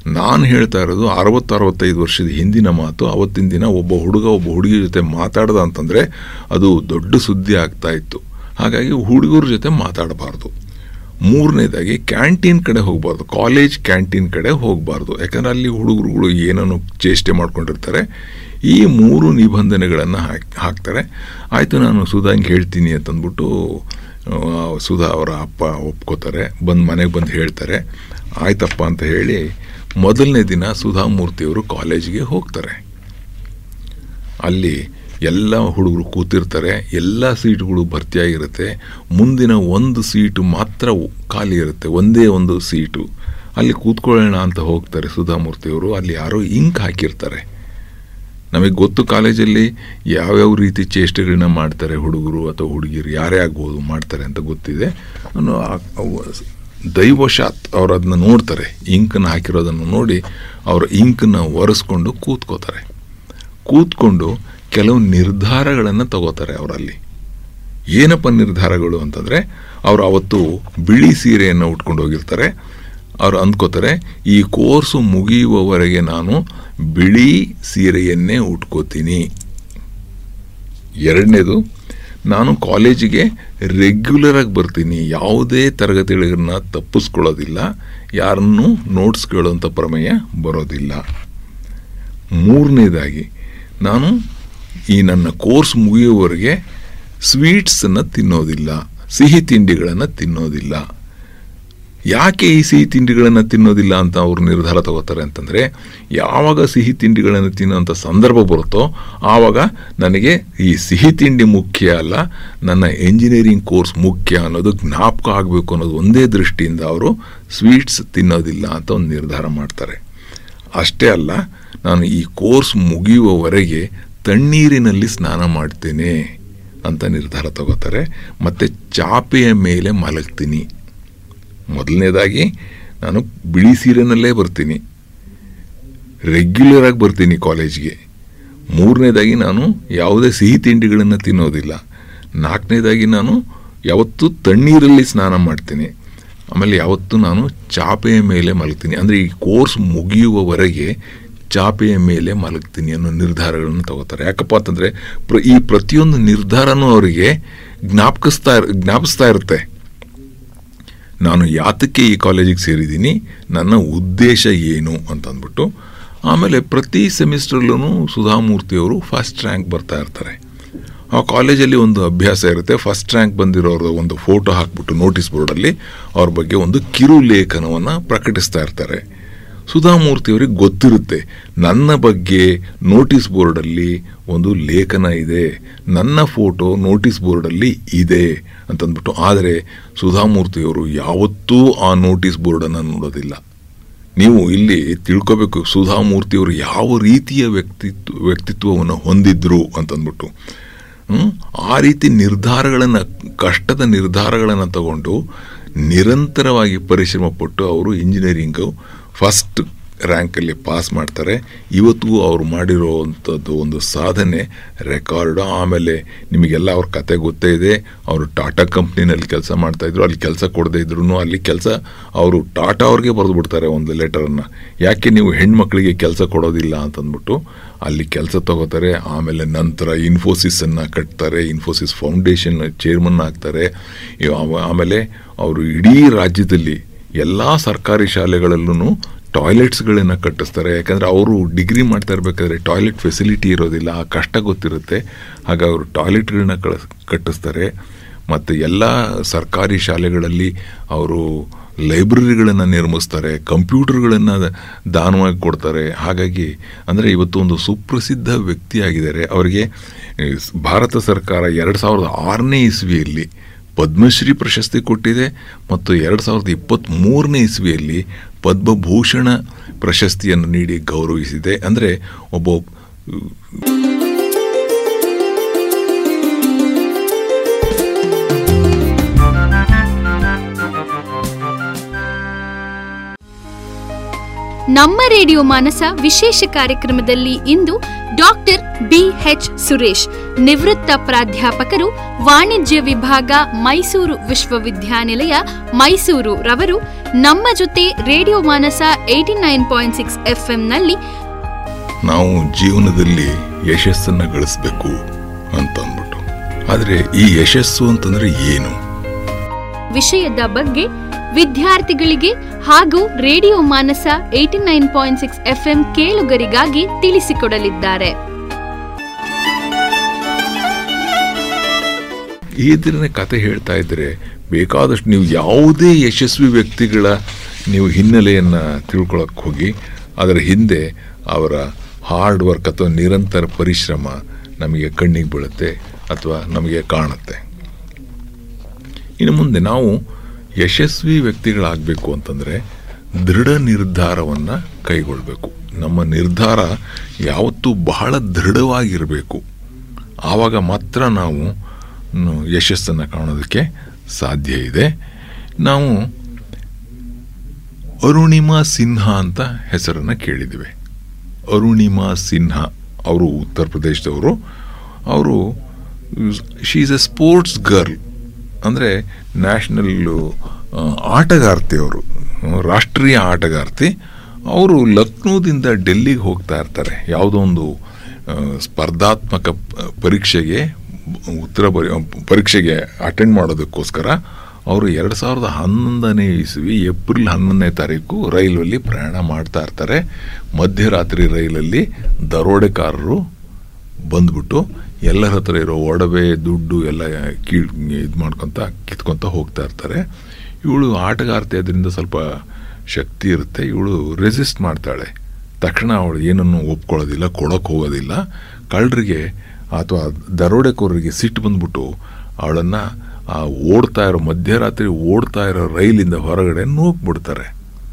ನಾನು ಹೇಳ್ತಾ ಇರೋದು 60-65 ವರ್ಷದ ಹಿಂದಿನ ಮಾತು. ಅವತ್ತಿನ ದಿನ ಒಬ್ಬ ಹುಡುಗ ಒಬ್ಬ ಹುಡುಗಿ ಜೊತೆ ಮಾತಾಡ್ದ ಅಂತಂದರೆ ಅದು ದೊಡ್ಡ ಸುದ್ದಿ ಆಗ್ತಾ ಇತ್ತು. ಹಾಗಾಗಿ ಹುಡುಗರ ಜೊತೆ ಮಾತಾಡಬಾರ್ದು. ಮೂರನೇದಾಗಿ ಕ್ಯಾಂಟೀನ್ ಕಡೆ ಹೋಗಬಾರ್ದು, ಕಾಲೇಜ್ ಕ್ಯಾಂಟೀನ್ ಕಡೆ ಹೋಗಬಾರ್ದು. ಯಾಕಂದರೆ ಅಲ್ಲಿ ಹುಡುಗರುಗಳು ಏನನ್ನು ಚೇಷ್ಟೆ ಮಾಡ್ಕೊಂಡಿರ್ತಾರೆ. ಈ 3 ನಿಬಂಧನೆಗಳನ್ನು ಹಾಕ್ತಾರೆ. ಆಯಿತು, ನಾನು ಸುಧಾಂಗೆ ಹೇಳ್ತೀನಿ ಅಂತಂದ್ಬಿಟ್ಟು ಸುಧಾ ಅವರ ಅಪ್ಪ ಒಪ್ಕೋತಾರೆ. ಮನೆಗೆ ಬಂದು ಹೇಳ್ತಾರೆ. ಆಯ್ತಪ್ಪ ಅಂತ ಹೇಳಿ ಮೊದಲನೇ ದಿನ ಸುಧಾಮೂರ್ತಿಯವರು ಕಾಲೇಜಿಗೆ ಹೋಗ್ತಾರೆ. ಅಲ್ಲಿ ಎಲ್ಲ ಹುಡುಗರು ಕೂತಿರ್ತಾರೆ, ಎಲ್ಲ ಸೀಟುಗಳು ಭರ್ತಿಯಾಗಿರುತ್ತೆ. ಮುಂದಿನ ಒಂದು ಸೀಟು ಮಾತ್ರ ಖಾಲಿ ಇರುತ್ತೆ, ಒಂದೇ ಒಂದು ಸೀಟು. ಅಲ್ಲಿ ಕೂತ್ಕೊಳ್ಳೋಣ ಅಂತ ಹೋಗ್ತಾರೆ ಸುಧಾಮೂರ್ತಿಯವರು. ಅಲ್ಲಿ ಯಾರೋ ಇಂಕ್ ಹಾಕಿರ್ತಾರೆ. ನಮಗೆ ಗೊತ್ತು ಕಾಲೇಜಲ್ಲಿ ಯಾವ್ಯಾವ ರೀತಿ ಚೇಷ್ಟೆಗಳನ್ನ ಮಾಡ್ತಾರೆ ಹುಡುಗರು ಅಥವಾ ಹುಡುಗಿರು, ಯಾರೇ ಆಗ್ಬೋದು ಮಾಡ್ತಾರೆ ಅಂತ ಗೊತ್ತಿದೆ. ದೈವಶಾತ್ ಅವರು ಅದನ್ನ ನೋಡ್ತಾರೆ, ಇಂಕನ್ನು ಹಾಕಿರೋದನ್ನು ನೋಡಿ ಅವರ ಇಂಕನ್ನು ಒರೆಸ್ಕೊಂಡು ಕೂತ್ಕೊಂಡು ಕೆಲವು ನಿರ್ಧಾರಗಳನ್ನು ತಗೋತಾರೆ ಅವರಲ್ಲಿ. ಏನಪ್ಪ ನಿರ್ಧಾರಗಳು ಅಂತಂದರೆ, ಅವರು ಅವತ್ತು ಬಿಳಿ ಸೀರೆಯನ್ನು ಉಟ್ಕೊಂಡು ಹೋಗಿರ್ತಾರೆ. ಅವರು ಅಂದ್ಕೋತಾರೆ, ಈ ಕೋರ್ಸು ಮುಗಿಯುವವರೆಗೆ ನಾನು ಬಿಳಿ ಸೀರೆಯನ್ನೇ ಉಟ್ಕೋತೀನಿ. ಎರಡನೇದು, ನಾನು ಕಾಲೇಜಿಗೆ ರೆಗ್ಯುಲರಾಗಿ ಬರ್ತೀನಿ, ಯಾವುದೇ ತರಗತಿಗಳನ್ನ ತಪ್ಪಿಸ್ಕೊಳ್ಳೋದಿಲ್ಲ, ಯಾರನ್ನೂ ನೋಟ್ಸ್ ಕೇಳೋಂಥ ಪ್ರಮೇಯ ಬರೋದಿಲ್ಲ. ಮೂರನೇದಾಗಿ, ನಾನು ಈ ನನ್ನ ಕೋರ್ಸ್ ಮುಗಿಯುವವರೆಗೆ ಸ್ವೀಟ್ಸನ್ನು ತಿನ್ನೋದಿಲ್ಲ, ಸಿಹಿ ತಿಂಡಿಗಳನ್ನು ತಿನ್ನೋದಿಲ್ಲ. ಯಾಕೆ ಈ ಸಿಹಿ ತಿಂಡಿಗಳನ್ನು ತಿನ್ನೋದಿಲ್ಲ ಅಂತ ಅವರು ನಿರ್ಧಾರ ತಗೋತಾರೆ ಅಂತಂದರೆ, ಯಾವಾಗ ಸಿಹಿ ತಿಂಡಿಗಳನ್ನು ತಿನ್ನೋಂಥ ಸಂದರ್ಭ ಬರುತ್ತೋ ಆವಾಗ ನನಗೆ ಈ ಸಿಹಿ ತಿಂಡಿ ಮುಖ್ಯ ಅಲ್ಲ, ನನ್ನ ಎಂಜಿನಿಯರಿಂಗ್ ಕೋರ್ಸ್ ಮುಖ್ಯ ಅನ್ನೋದು ಜ್ಞಾಪಕ ಆಗಬೇಕು ಅನ್ನೋದು ಒಂದೇ ದೃಷ್ಟಿಯಿಂದ ಅವರು ಸ್ವೀಟ್ಸ್ ತಿನ್ನೋದಿಲ್ಲ ಅಂತ ಒಂದು ನಿರ್ಧಾರ ಮಾಡ್ತಾರೆ. ಅಷ್ಟೇ ಅಲ್ಲ, ನಾನು ಈ ಕೋರ್ಸ್ ಮುಗಿಯುವವರೆಗೆ ತಣ್ಣೀರಿನಲ್ಲಿ ಸ್ನಾನ ಮಾಡ್ತೇನೆ ಅಂತ ನಿರ್ಧಾರ ತಗೋತಾರೆ. ಮತ್ತು ಚಾಪೆಯ ಮೇಲೆ ಮಲಗ್ತೀನಿ. ಮೊದಲನೇದಾಗಿ, ನಾನು ಬಿಳಿ ಸೀರೆನಲ್ಲೇ ಬರ್ತೀನಿ, ರೆಗ್ಯುಲರಾಗಿ ಬರ್ತೀನಿ ಕಾಲೇಜ್ಗೆ. ಮೂರನೇದಾಗಿ, ನಾನು ಯಾವುದೇ ಸಿಹಿ ತಿಂಡಿಗಳನ್ನು ತಿನ್ನೋದಿಲ್ಲ. ನಾಲ್ಕನೇದಾಗಿ, ನಾನು ಯಾವತ್ತೂ ತಣ್ಣೀರಲ್ಲಿ ಸ್ನಾನ ಮಾಡ್ತೀನಿ. ಆಮೇಲೆ ಯಾವತ್ತೂ ನಾನು ಚಾಪೆಯ ಮೇಲೆ ಮಲಗ್ತೀನಿ. ಅಂದರೆ ಈ ಕೋರ್ಸ್ ಮುಗಿಯುವವರೆಗೆ ಚಾಪೆಯ ಮೇಲೆ ಮಲಗ್ತೀನಿ ಅನ್ನೋ ನಿರ್ಧಾರಗಳನ್ನು ತಗೋತಾರೆ. ಯಾಕಪ್ಪ ಅಂತಂದರೆ ಈ ಪ್ರತಿಯೊಂದು ನಿರ್ಧಾರನೂ ಅವರಿಗೆ ಜ್ಞಾಪಿಸ್ತಾ ಇರುತ್ತೆ. ನಾನು ಯಾತಕ್ಕೆ ಈ ಕಾಲೇಜಿಗೆ ಸೇರಿದ್ದೀನಿ, ನನ್ನ ಉದ್ದೇಶ ಏನು ಅಂತಂದ್ಬಿಟ್ಟು. ಆಮೇಲೆ ಪ್ರತಿ ಸೆಮಿಸ್ಟ್ರಲ್ಲೂ ಸುಧಾಮೂರ್ತಿಯವರು ಫಸ್ಟ್ ರ್ಯಾಂಕ್ ಬರ್ತಾ ಇರ್ತಾರೆ. ಆ ಕಾಲೇಜಲ್ಲಿ ಒಂದು ಅಭ್ಯಾಸ ಇರುತ್ತೆ, ಫಸ್ಟ್ ರ್ಯಾಂಕ್ ಬಂದಿರೋರ ಒಂದು ಫೋಟೋ ಹಾಕ್ಬಿಟ್ಟು ನೋಟಿಸ್ ಬೋರ್ಡಲ್ಲಿ ಅವ್ರ ಬಗ್ಗೆ ಒಂದು ಕಿರು ಲೇಖನವನ್ನು ಪ್ರಕಟಿಸ್ತಾ ಇರ್ತಾರೆ. ಸುಧಾಮೂರ್ತಿಯವರಿಗೆ ಗೊತ್ತಿರುತ್ತೆ, ನನ್ನ ಬಗ್ಗೆ ನೋಟಿಸ್ ಬೋರ್ಡಲ್ಲಿ ಒಂದು ಲೇಖನ ಇದೆ, ನನ್ನ ಫೋಟೋ ನೋಟಿಸ್ ಬೋರ್ಡಲ್ಲಿ ಇದೆ ಅಂತಂದ್ಬಿಟ್ಟು. ಆದರೆ ಸುಧಾಮೂರ್ತಿಯವರು ಯಾವತ್ತೂ ಆ ನೋಟಿಸ್ ಬೋರ್ಡನ್ನು ನೋಡೋದಿಲ್ಲ. ನೀವು ಇಲ್ಲಿ ತಿಳ್ಕೋಬೇಕು, ಸುಧಾಮೂರ್ತಿಯವರು ಯಾವ ರೀತಿಯ ವ್ಯಕ್ತಿತ್ವವನ್ನು ಹೊಂದಿದ್ರು ಅಂತಂದ್ಬಿಟ್ಟು. ಆ ರೀತಿ ಕಷ್ಟದ ನಿರ್ಧಾರಗಳನ್ನು ತಗೊಂಡು ನಿರಂತರವಾಗಿ ಪರಿಶ್ರಮ ಪಟ್ಟು ಅವರು ಇಂಜಿನಿಯರಿಂಗು ಫಸ್ಟ್ ರ್ಯಾಂಕಲ್ಲಿ ಪಾಸ್ ಮಾಡ್ತಾರೆ. ಇವತ್ತಿಗೂ ಅವರು ಮಾಡಿರೋವಂಥದ್ದು ಒಂದು ಸಾಧನೆ, ರೆಕಾರ್ಡು. ಆಮೇಲೆ ನಿಮಗೆಲ್ಲ ಅವ್ರ ಕತೆ ಗೊತ್ತೇ ಇದೆ. ಅವರು ಟಾಟಾ ಕಂಪ್ನಿನಲ್ಲಿ ಕೆಲಸ ಮಾಡ್ತಾಯಿದ್ರು. ಅಲ್ಲಿ ಕೆಲಸ ಕೊಡದೇ ಇದ್ರು ಅಲ್ಲಿ ಕೆಲಸ ಅವರು ಟಾಟಾ ಅವ್ರಿಗೆ ಬರೆದು ಬಿಡ್ತಾರೆ ಒಂದು ಲೆಟರನ್ನು, ಯಾಕೆ ನೀವು ಹೆಣ್ಮಕ್ಳಿಗೆ ಕೆಲಸ ಕೊಡೋದಿಲ್ಲ ಅಂತಂದ್ಬಿಟ್ಟು. ಅಲ್ಲಿ ಕೆಲಸ ತಗೋತಾರೆ. ಆಮೇಲೆ ನಂತರ ಇನ್ಫೋಸಿಸನ್ನು ಕಟ್ತಾರೆ, ಇನ್ಫೋಸಿಸ್ ಫೌಂಡೇಶನ್ ಚೇರ್ಮನ್ ಆಗ್ತಾರೆ. ಆಮೇಲೆ ಅವರು ಇಡೀ ರಾಜ್ಯದಲ್ಲಿ ಎಲ್ಲ ಸರ್ಕಾರಿ ಶಾಲೆಗಳಲ್ಲೂ ಟಾಯ್ಲೆಟ್ಸ್ಗಳನ್ನು ಕಟ್ಟಿಸ್ತಾರೆ. ಯಾಕಂದರೆ ಅವರು ಡಿಗ್ರಿ ಮಾಡ್ತಾ ಇರಬೇಕಾದ್ರೆ ಟಾಯ್ಲೆಟ್ ಫೆಸಿಲಿಟಿ ಇರೋದಿಲ್ಲ, ಆ ಕಷ್ಟ ಗೊತ್ತಿರುತ್ತೆ. ಹಾಗಾಗಿ ಅವರು ಟಾಯ್ಲೆಟ್ಗಳನ್ನ ಕಟ್ಟಿಸ್ತಾರೆ. ಮತ್ತು ಎಲ್ಲ ಸರ್ಕಾರಿ ಶಾಲೆಗಳಲ್ಲಿ ಅವರು ಲೈಬ್ರರಿಗಳನ್ನು ನಿರ್ಮಿಸ್ತಾರೆ, ಕಂಪ್ಯೂಟರ್ಗಳನ್ನು ದಾನವಾಗಿ ಕೊಡ್ತಾರೆ. ಹಾಗಾಗಿ ಅಂದರೆ ಇವತ್ತು ಒಂದು ಸುಪ್ರಸಿದ್ಧ ವ್ಯಕ್ತಿಯಾಗಿದ್ದಾರೆ. ಅವರಿಗೆ ಭಾರತ ಸರ್ಕಾರ 2006ನೇ ಇಸ್ವಿಯಲ್ಲಿ ಪದ್ಮಶ್ರೀ ಪ್ರಶಸ್ತಿ ಕೊಟ್ಟಿದೆ ಮತ್ತು 2023ನೇ ಇಸ್ವಿಯಲ್ಲಿ ಪದ್ಮಭೂಷಣ ಪ್ರಶಸ್ತಿಯನ್ನು ನೀಡಿ ಗೌರವಿಸಿದೆ. ಅಂದರೆ ಒಬ್ಬ ನಮ್ಮ ರೇಡಿಯೋ ಮಾನಸ ವಿಶೇಷ ಕಾರ್ಯಕ್ರಮದಲ್ಲಿ ಇಂದು ಡಾಕ್ಟರ್ BH ಸುರೇಶ್, ನಿವೃತ್ತ ಪ್ರಾಧ್ಯಾಪಕರು, ವಾಣಿಜ್ಯ ವಿಭಾಗ, ಮೈಸೂರು ವಿಶ್ವವಿದ್ಯಾನಿಲಯ ಮೈಸೂರು ರವರು ನಮ್ಮ ಜೊತೆ ರೇಡಿಯೋ ಮಾನಸ 89.6 FM ನಲ್ಲಿ ನಾವು ಜೀವನದಲ್ಲಿ ಯಶಸ್ಸನ್ನ ಗಳಿಸಬೇಕು ಅಂತ ಅಂದ್ಬಿಟ್ಟು, ಆದರೆ ಈ ಯಶಸ್ಸು ಅಂತಂದ್ರೆ ಏನು ವಿಷಯದ ಬಗ್ಗೆ ವಿದ್ಯಾರ್ಥಿಗಳಿಗೆ ಹಾಗೂ ರೇಡಿಯೋ ಮಾನಸ 89.6 FM ಕೇಳುಗರಿಗಾಗಿ ತಿಳಿಸಿಕೊಡಲಿದ್ದಾರೆ. ಈ ದಿನ ಕತೆ ಹೇಳ್ತಾ ಇದ್ರೆ ಬೇಕಾದಷ್ಟು ನೀವು ಯಾವುದೇ ಯಶಸ್ವಿ ವ್ಯಕ್ತಿಗಳ ನೀವು ಹಿನ್ನೆಲೆಯನ್ನು ತಿಳ್ಕೊಳಕ್ಕೆ ಹೋಗಿ ಅದರ ಹಿಂದೆ ಅವರ ಹಾರ್ಡ್ ವರ್ಕ್ ಅಥವಾ ನಿರಂತರ ಪರಿಶ್ರಮ ನಮಗೆ ಕಣ್ಣಿಗೆ ಬೀಳುತ್ತೆ ಅಥವಾ ನಮಗೆ ಕಾಣುತ್ತೆ. ಇನ್ನು ಮುಂದೆ ನಾವು ಯಶಸ್ವಿ ವ್ಯಕ್ತಿಗಳಾಗಬೇಕು ಅಂತಂದರೆ ದೃಢ ನಿರ್ಧಾರವನ್ನು ಕೈಗೊಳ್ಳಬೇಕು. ನಮ್ಮ ನಿರ್ಧಾರ ಯಾವತ್ತೂ ಬಹಳ ದೃಢವಾಗಿರಬೇಕು. ಆವಾಗ ಮಾತ್ರ ನಾವು ಯಶಸ್ಸನ್ನು ಕಾಣೋದಕ್ಕೆ ಸಾಧ್ಯ ಇದೆ. ನಾವು ಅರುಣಿಮಾ ಸಿನ್ಹಾ ಅಂತ ಹೆಸರನ್ನು ಕೇಳಿದ್ದೀವಿ. ಅರುಣಿಮಾ ಸಿನ್ಹಾ ಅವರು ಉತ್ತರ ಪ್ರದೇಶದವರು. ಅವರು she is a sports girl, ಅಂದರೆ ನ್ಯಾಷನಲ್ಲು ಆಟಗಾರ್ತಿ, ಅವರು ರಾಷ್ಟ್ರೀಯ ಆಟಗಾರ್ತಿ. ಅವರು ಲಕ್ನೋದಿಂದ ಡೆಲ್ಲಿಗೆ ಹೋಗ್ತಾ ಇರ್ತಾರೆ ಯಾವುದೋ ಒಂದು ಸ್ಪರ್ಧಾತ್ಮಕ ಪರೀಕ್ಷೆಗೆ ಪರೀಕ್ಷೆಗೆ ಅಟೆಂಡ್ ಮಾಡೋದಕ್ಕೋಸ್ಕರ. ಅವರು 2011ನೇ ಇಸ್ವಿ ಏಪ್ರಿಲ್ 11ನೇ ತಾರೀಕು ರೈಲಲ್ಲಿ ಪ್ರಯಾಣ ಮಾಡ್ತಾ ಇರ್ತಾರೆ. ಮಧ್ಯರಾತ್ರಿ ರೈಲಲ್ಲಿ ದರೋಡೆಕಾರರು ಬಂದ್ಬಿಟ್ಟು ಎಲ್ಲರ ಹತ್ರ ಇರೋ ಒಡವೆ ದುಡ್ಡು ಎಲ್ಲ ಇದು ಮಾಡ್ಕೊತ ಕಿತ್ಕೊತ ಹೋಗ್ತಾ ಇರ್ತಾರೆ. ಇವಳು ಆಟಗಾರ್ತಿ, ಅದರಿಂದ ಸ್ವಲ್ಪ ಶಕ್ತಿ ಇರುತ್ತೆ. ಇವಳು ರೆಸಿಸ್ಟ್ ಮಾಡ್ತಾಳೆ. ತಕ್ಷಣ ಅವಳು ಏನನ್ನು ಒಪ್ಕೊಳ್ಳೋದಿಲ್ಲ, ಕೊಡೋಕೆ ಹೋಗೋದಿಲ್ಲ. ಕಳ್ಳರಿಗೆ ಅಥವಾ ದರೋಡೆಕೋರರಿಗೆ ಸಿಟ್ಟು ಬಂದ್ಬಿಟ್ಟು ಅವಳನ್ನು ಆ ಮಧ್ಯರಾತ್ರಿ ಓಡ್ತಾ ಇರೋ ರೈಲಿಂದ ಹೊರಗಡೆ ನೂಕ್ಬಿಡ್ತಾರೆ.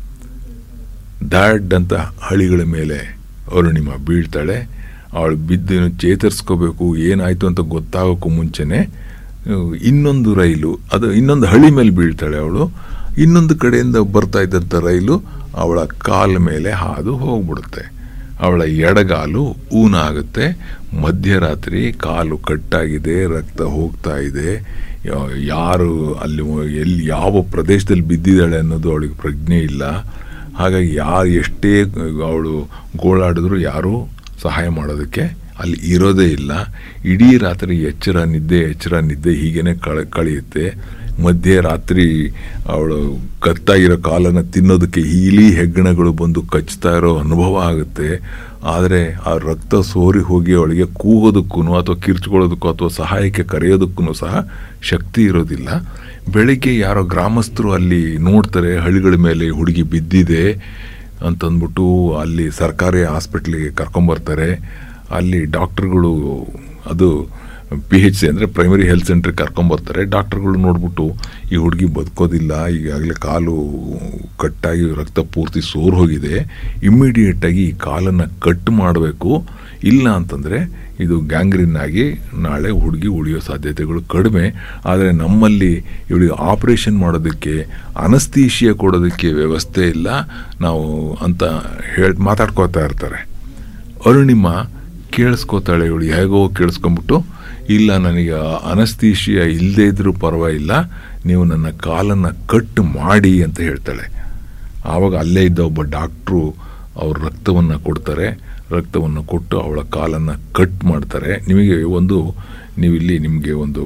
ದಾಡ್ ಅಂತ ಹಳಿಗಳ ಮೇಲೆ ಅರುಣಿಮಾ ಬೀಳ್ತಾಳೆ. ಅವಳು ಬಿದ್ದು ಚೇತರಿಸ್ಕೋಬೇಕು, ಏನಾಯಿತು ಅಂತ ಗೊತ್ತಾಗೋಕ್ಕೂ ಮುಂಚೆನೆ ಇನ್ನೊಂದು ರೈಲು, ಅದು ಇನ್ನೊಂದು ಹಳಿ ಮೇಲೆ ಬೀಳ್ತಾಳೆ. ಅವಳು ಇನ್ನೊಂದು ಕಡೆಯಿಂದ ಬರ್ತಾ ಇದ್ದಂಥ ರೈಲು ಅವಳ ಕಾಲ ಮೇಲೆ ಹಾದು ಹೋಗ್ಬಿಡುತ್ತೆ. ಅವಳ ಎಡಗಾಲು ಊನ ಆಗುತ್ತೆ. ಮಧ್ಯರಾತ್ರಿ ಕಾಲು ಕಟ್ಟಾಗಿದೆ, ರಕ್ತ ಹೋಗ್ತಾ ಇದೆ. ಯಾರು ಅಲ್ಲಿ ಯಾವ ಪ್ರದೇಶದಲ್ಲಿ ಬಿದ್ದಿದ್ದಾಳೆ ಅನ್ನೋದು ಅವಳಿಗೆ ಪ್ರಜ್ಞೆ ಇಲ್ಲ. ಹಾಗಾಗಿ ಯಾರು ಎಷ್ಟೇ ಅವಳು ಗೋಳಾಡಿದ್ರು ಯಾರೂ ಸಹಾಯ ಮಾಡೋದಕ್ಕೆ ಅಲ್ಲಿ ಇರೋದೇ ಇಲ್ಲ. ಇಡೀ ರಾತ್ರಿ ಎಚ್ಚರ ನಿದ್ದೆ ಹೀಗೇನೆ ಕಳೆಯುತ್ತೆ. ಮಧ್ಯರಾತ್ರಿ ಅವಳು ಕತ್ತಾಗಿರೋ ಕಾಲನ್ನು ತಿನ್ನೋದಕ್ಕೆ ಇಲಿ ಹೆಗ್ಗಣಗಳು ಬಂದು ಕಚ್ತಾ ಇರೋ ಅನುಭವ ಆಗುತ್ತೆ. ಆದರೆ ಆ ರಕ್ತ ಸೋರಿ ಹೋಗಿ ಅವಳಿಗೆ ಕೂಗೋದಕ್ಕೂ ಅಥವಾ ಕಿರ್ಚ್ಕೊಳ್ಳೋದಕ್ಕೂ ಅಥವಾ ಸಹಾಯಕ್ಕೆ ಕರೆಯೋದಕ್ಕೂ ಸಹ ಶಕ್ತಿ ಇರೋದಿಲ್ಲ. ಬೆಳಿಗ್ಗೆ ಯಾರೋ ಗ್ರಾಮಸ್ಥರು ಅಲ್ಲಿ ನೋಡ್ತಾರೆ, ಹಳ್ಳಿಗಳ ಮೇಲೆ ಹುಡುಗಿ ಬಿದ್ದಿದೆ ಅಂತಂದ್ಬಿಟ್ಟು ಅಲ್ಲಿ ಸರ್ಕಾರಿ ಹಾಸ್ಪಿಟ್ಲಿಗೆ ಕರ್ಕೊಂಬರ್ತಾರೆ. ಅಲ್ಲಿ ಡಾಕ್ಟ್ರುಗಳು, ಅದು PHC ಅಂದರೆ ಪ್ರೈಮರಿ ಹೆಲ್ತ್ ಸೆಂಟ್ರಿಗೆ ಕರ್ಕೊಂಬರ್ತಾರೆ. ಡಾಕ್ಟ್ರುಗಳು ನೋಡ್ಬಿಟ್ಟು ಈ ಹುಡುಗಿ ಬದುಕೋದಿಲ್ಲ, ಈಗಾಗಲೇ ಕಾಲು ಕಟ್ಟಾಗಿ ರಕ್ತ ಪೂರ್ತಿ ಸೋರು ಹೋಗಿದೆ, ಇಮ್ಮಿಡಿಯೇಟಾಗಿ ಈ ಕಾಲನ್ನು ಕಟ್ ಮಾಡಬೇಕು, ಇಲ್ಲ ಅಂತಂದರೆ ಇದು ಗ್ಯಾಂಗ್ರೀನ್ ಆಗಿ ನಾಳೆ ಹುಡುಗಿ ಉಳಿಯೋ ಸಾಧ್ಯತೆಗಳು ಕಡಿಮೆ. ಆದರೆ ನಮ್ಮಲ್ಲಿ ಇವಳಿಗೆ ಆಪ್ರೇಷನ್ ಮಾಡೋದಕ್ಕೆ, ಅನಸ್ತೀಶಿಯಾ ಕೊಡೋದಕ್ಕೆ ವ್ಯವಸ್ಥೆ ಇಲ್ಲ ನಾವು ಅಂತ ಮಾತಾಡ್ಕೋತಾ ಇರ್ತಾರೆ. ಅರುಣಿಮಾ ಕೇಳಿಸ್ಕೋತಾಳೆ. ಇವಳು ಹೇಗೋ ಕೇಳಿಸ್ಕೊಂಬಿಟ್ಟು, ಇಲ್ಲ ನನಗೆ ಅನಸ್ತೀಶಿಯಾ ಇಲ್ಲದೇ ಇದ್ರೂ ಪರವಾಗಿಲ್ಲ, ನೀವು ನನ್ನ ಕಾಲನ್ನು ಕಟ್ ಮಾಡಿ ಅಂತ ಹೇಳ್ತಾಳೆ. ಆವಾಗ ಅಲ್ಲೇ ಇದ್ದ ಒಬ್ಬ ಡಾಕ್ಟ್ರು ಅವ್ರ ರಕ್ತವನ್ನು ಕೊಡ್ತಾರೆ. ರಕ್ತವನ್ನು ಕೊಟ್ಟು ಅವಳ ಕಾಲನ್ನು ಕಟ್ ಮಾಡ್ತಾರೆ. ನೀವಿಲ್ಲಿ ನಿಮಗೆ ಒಂದು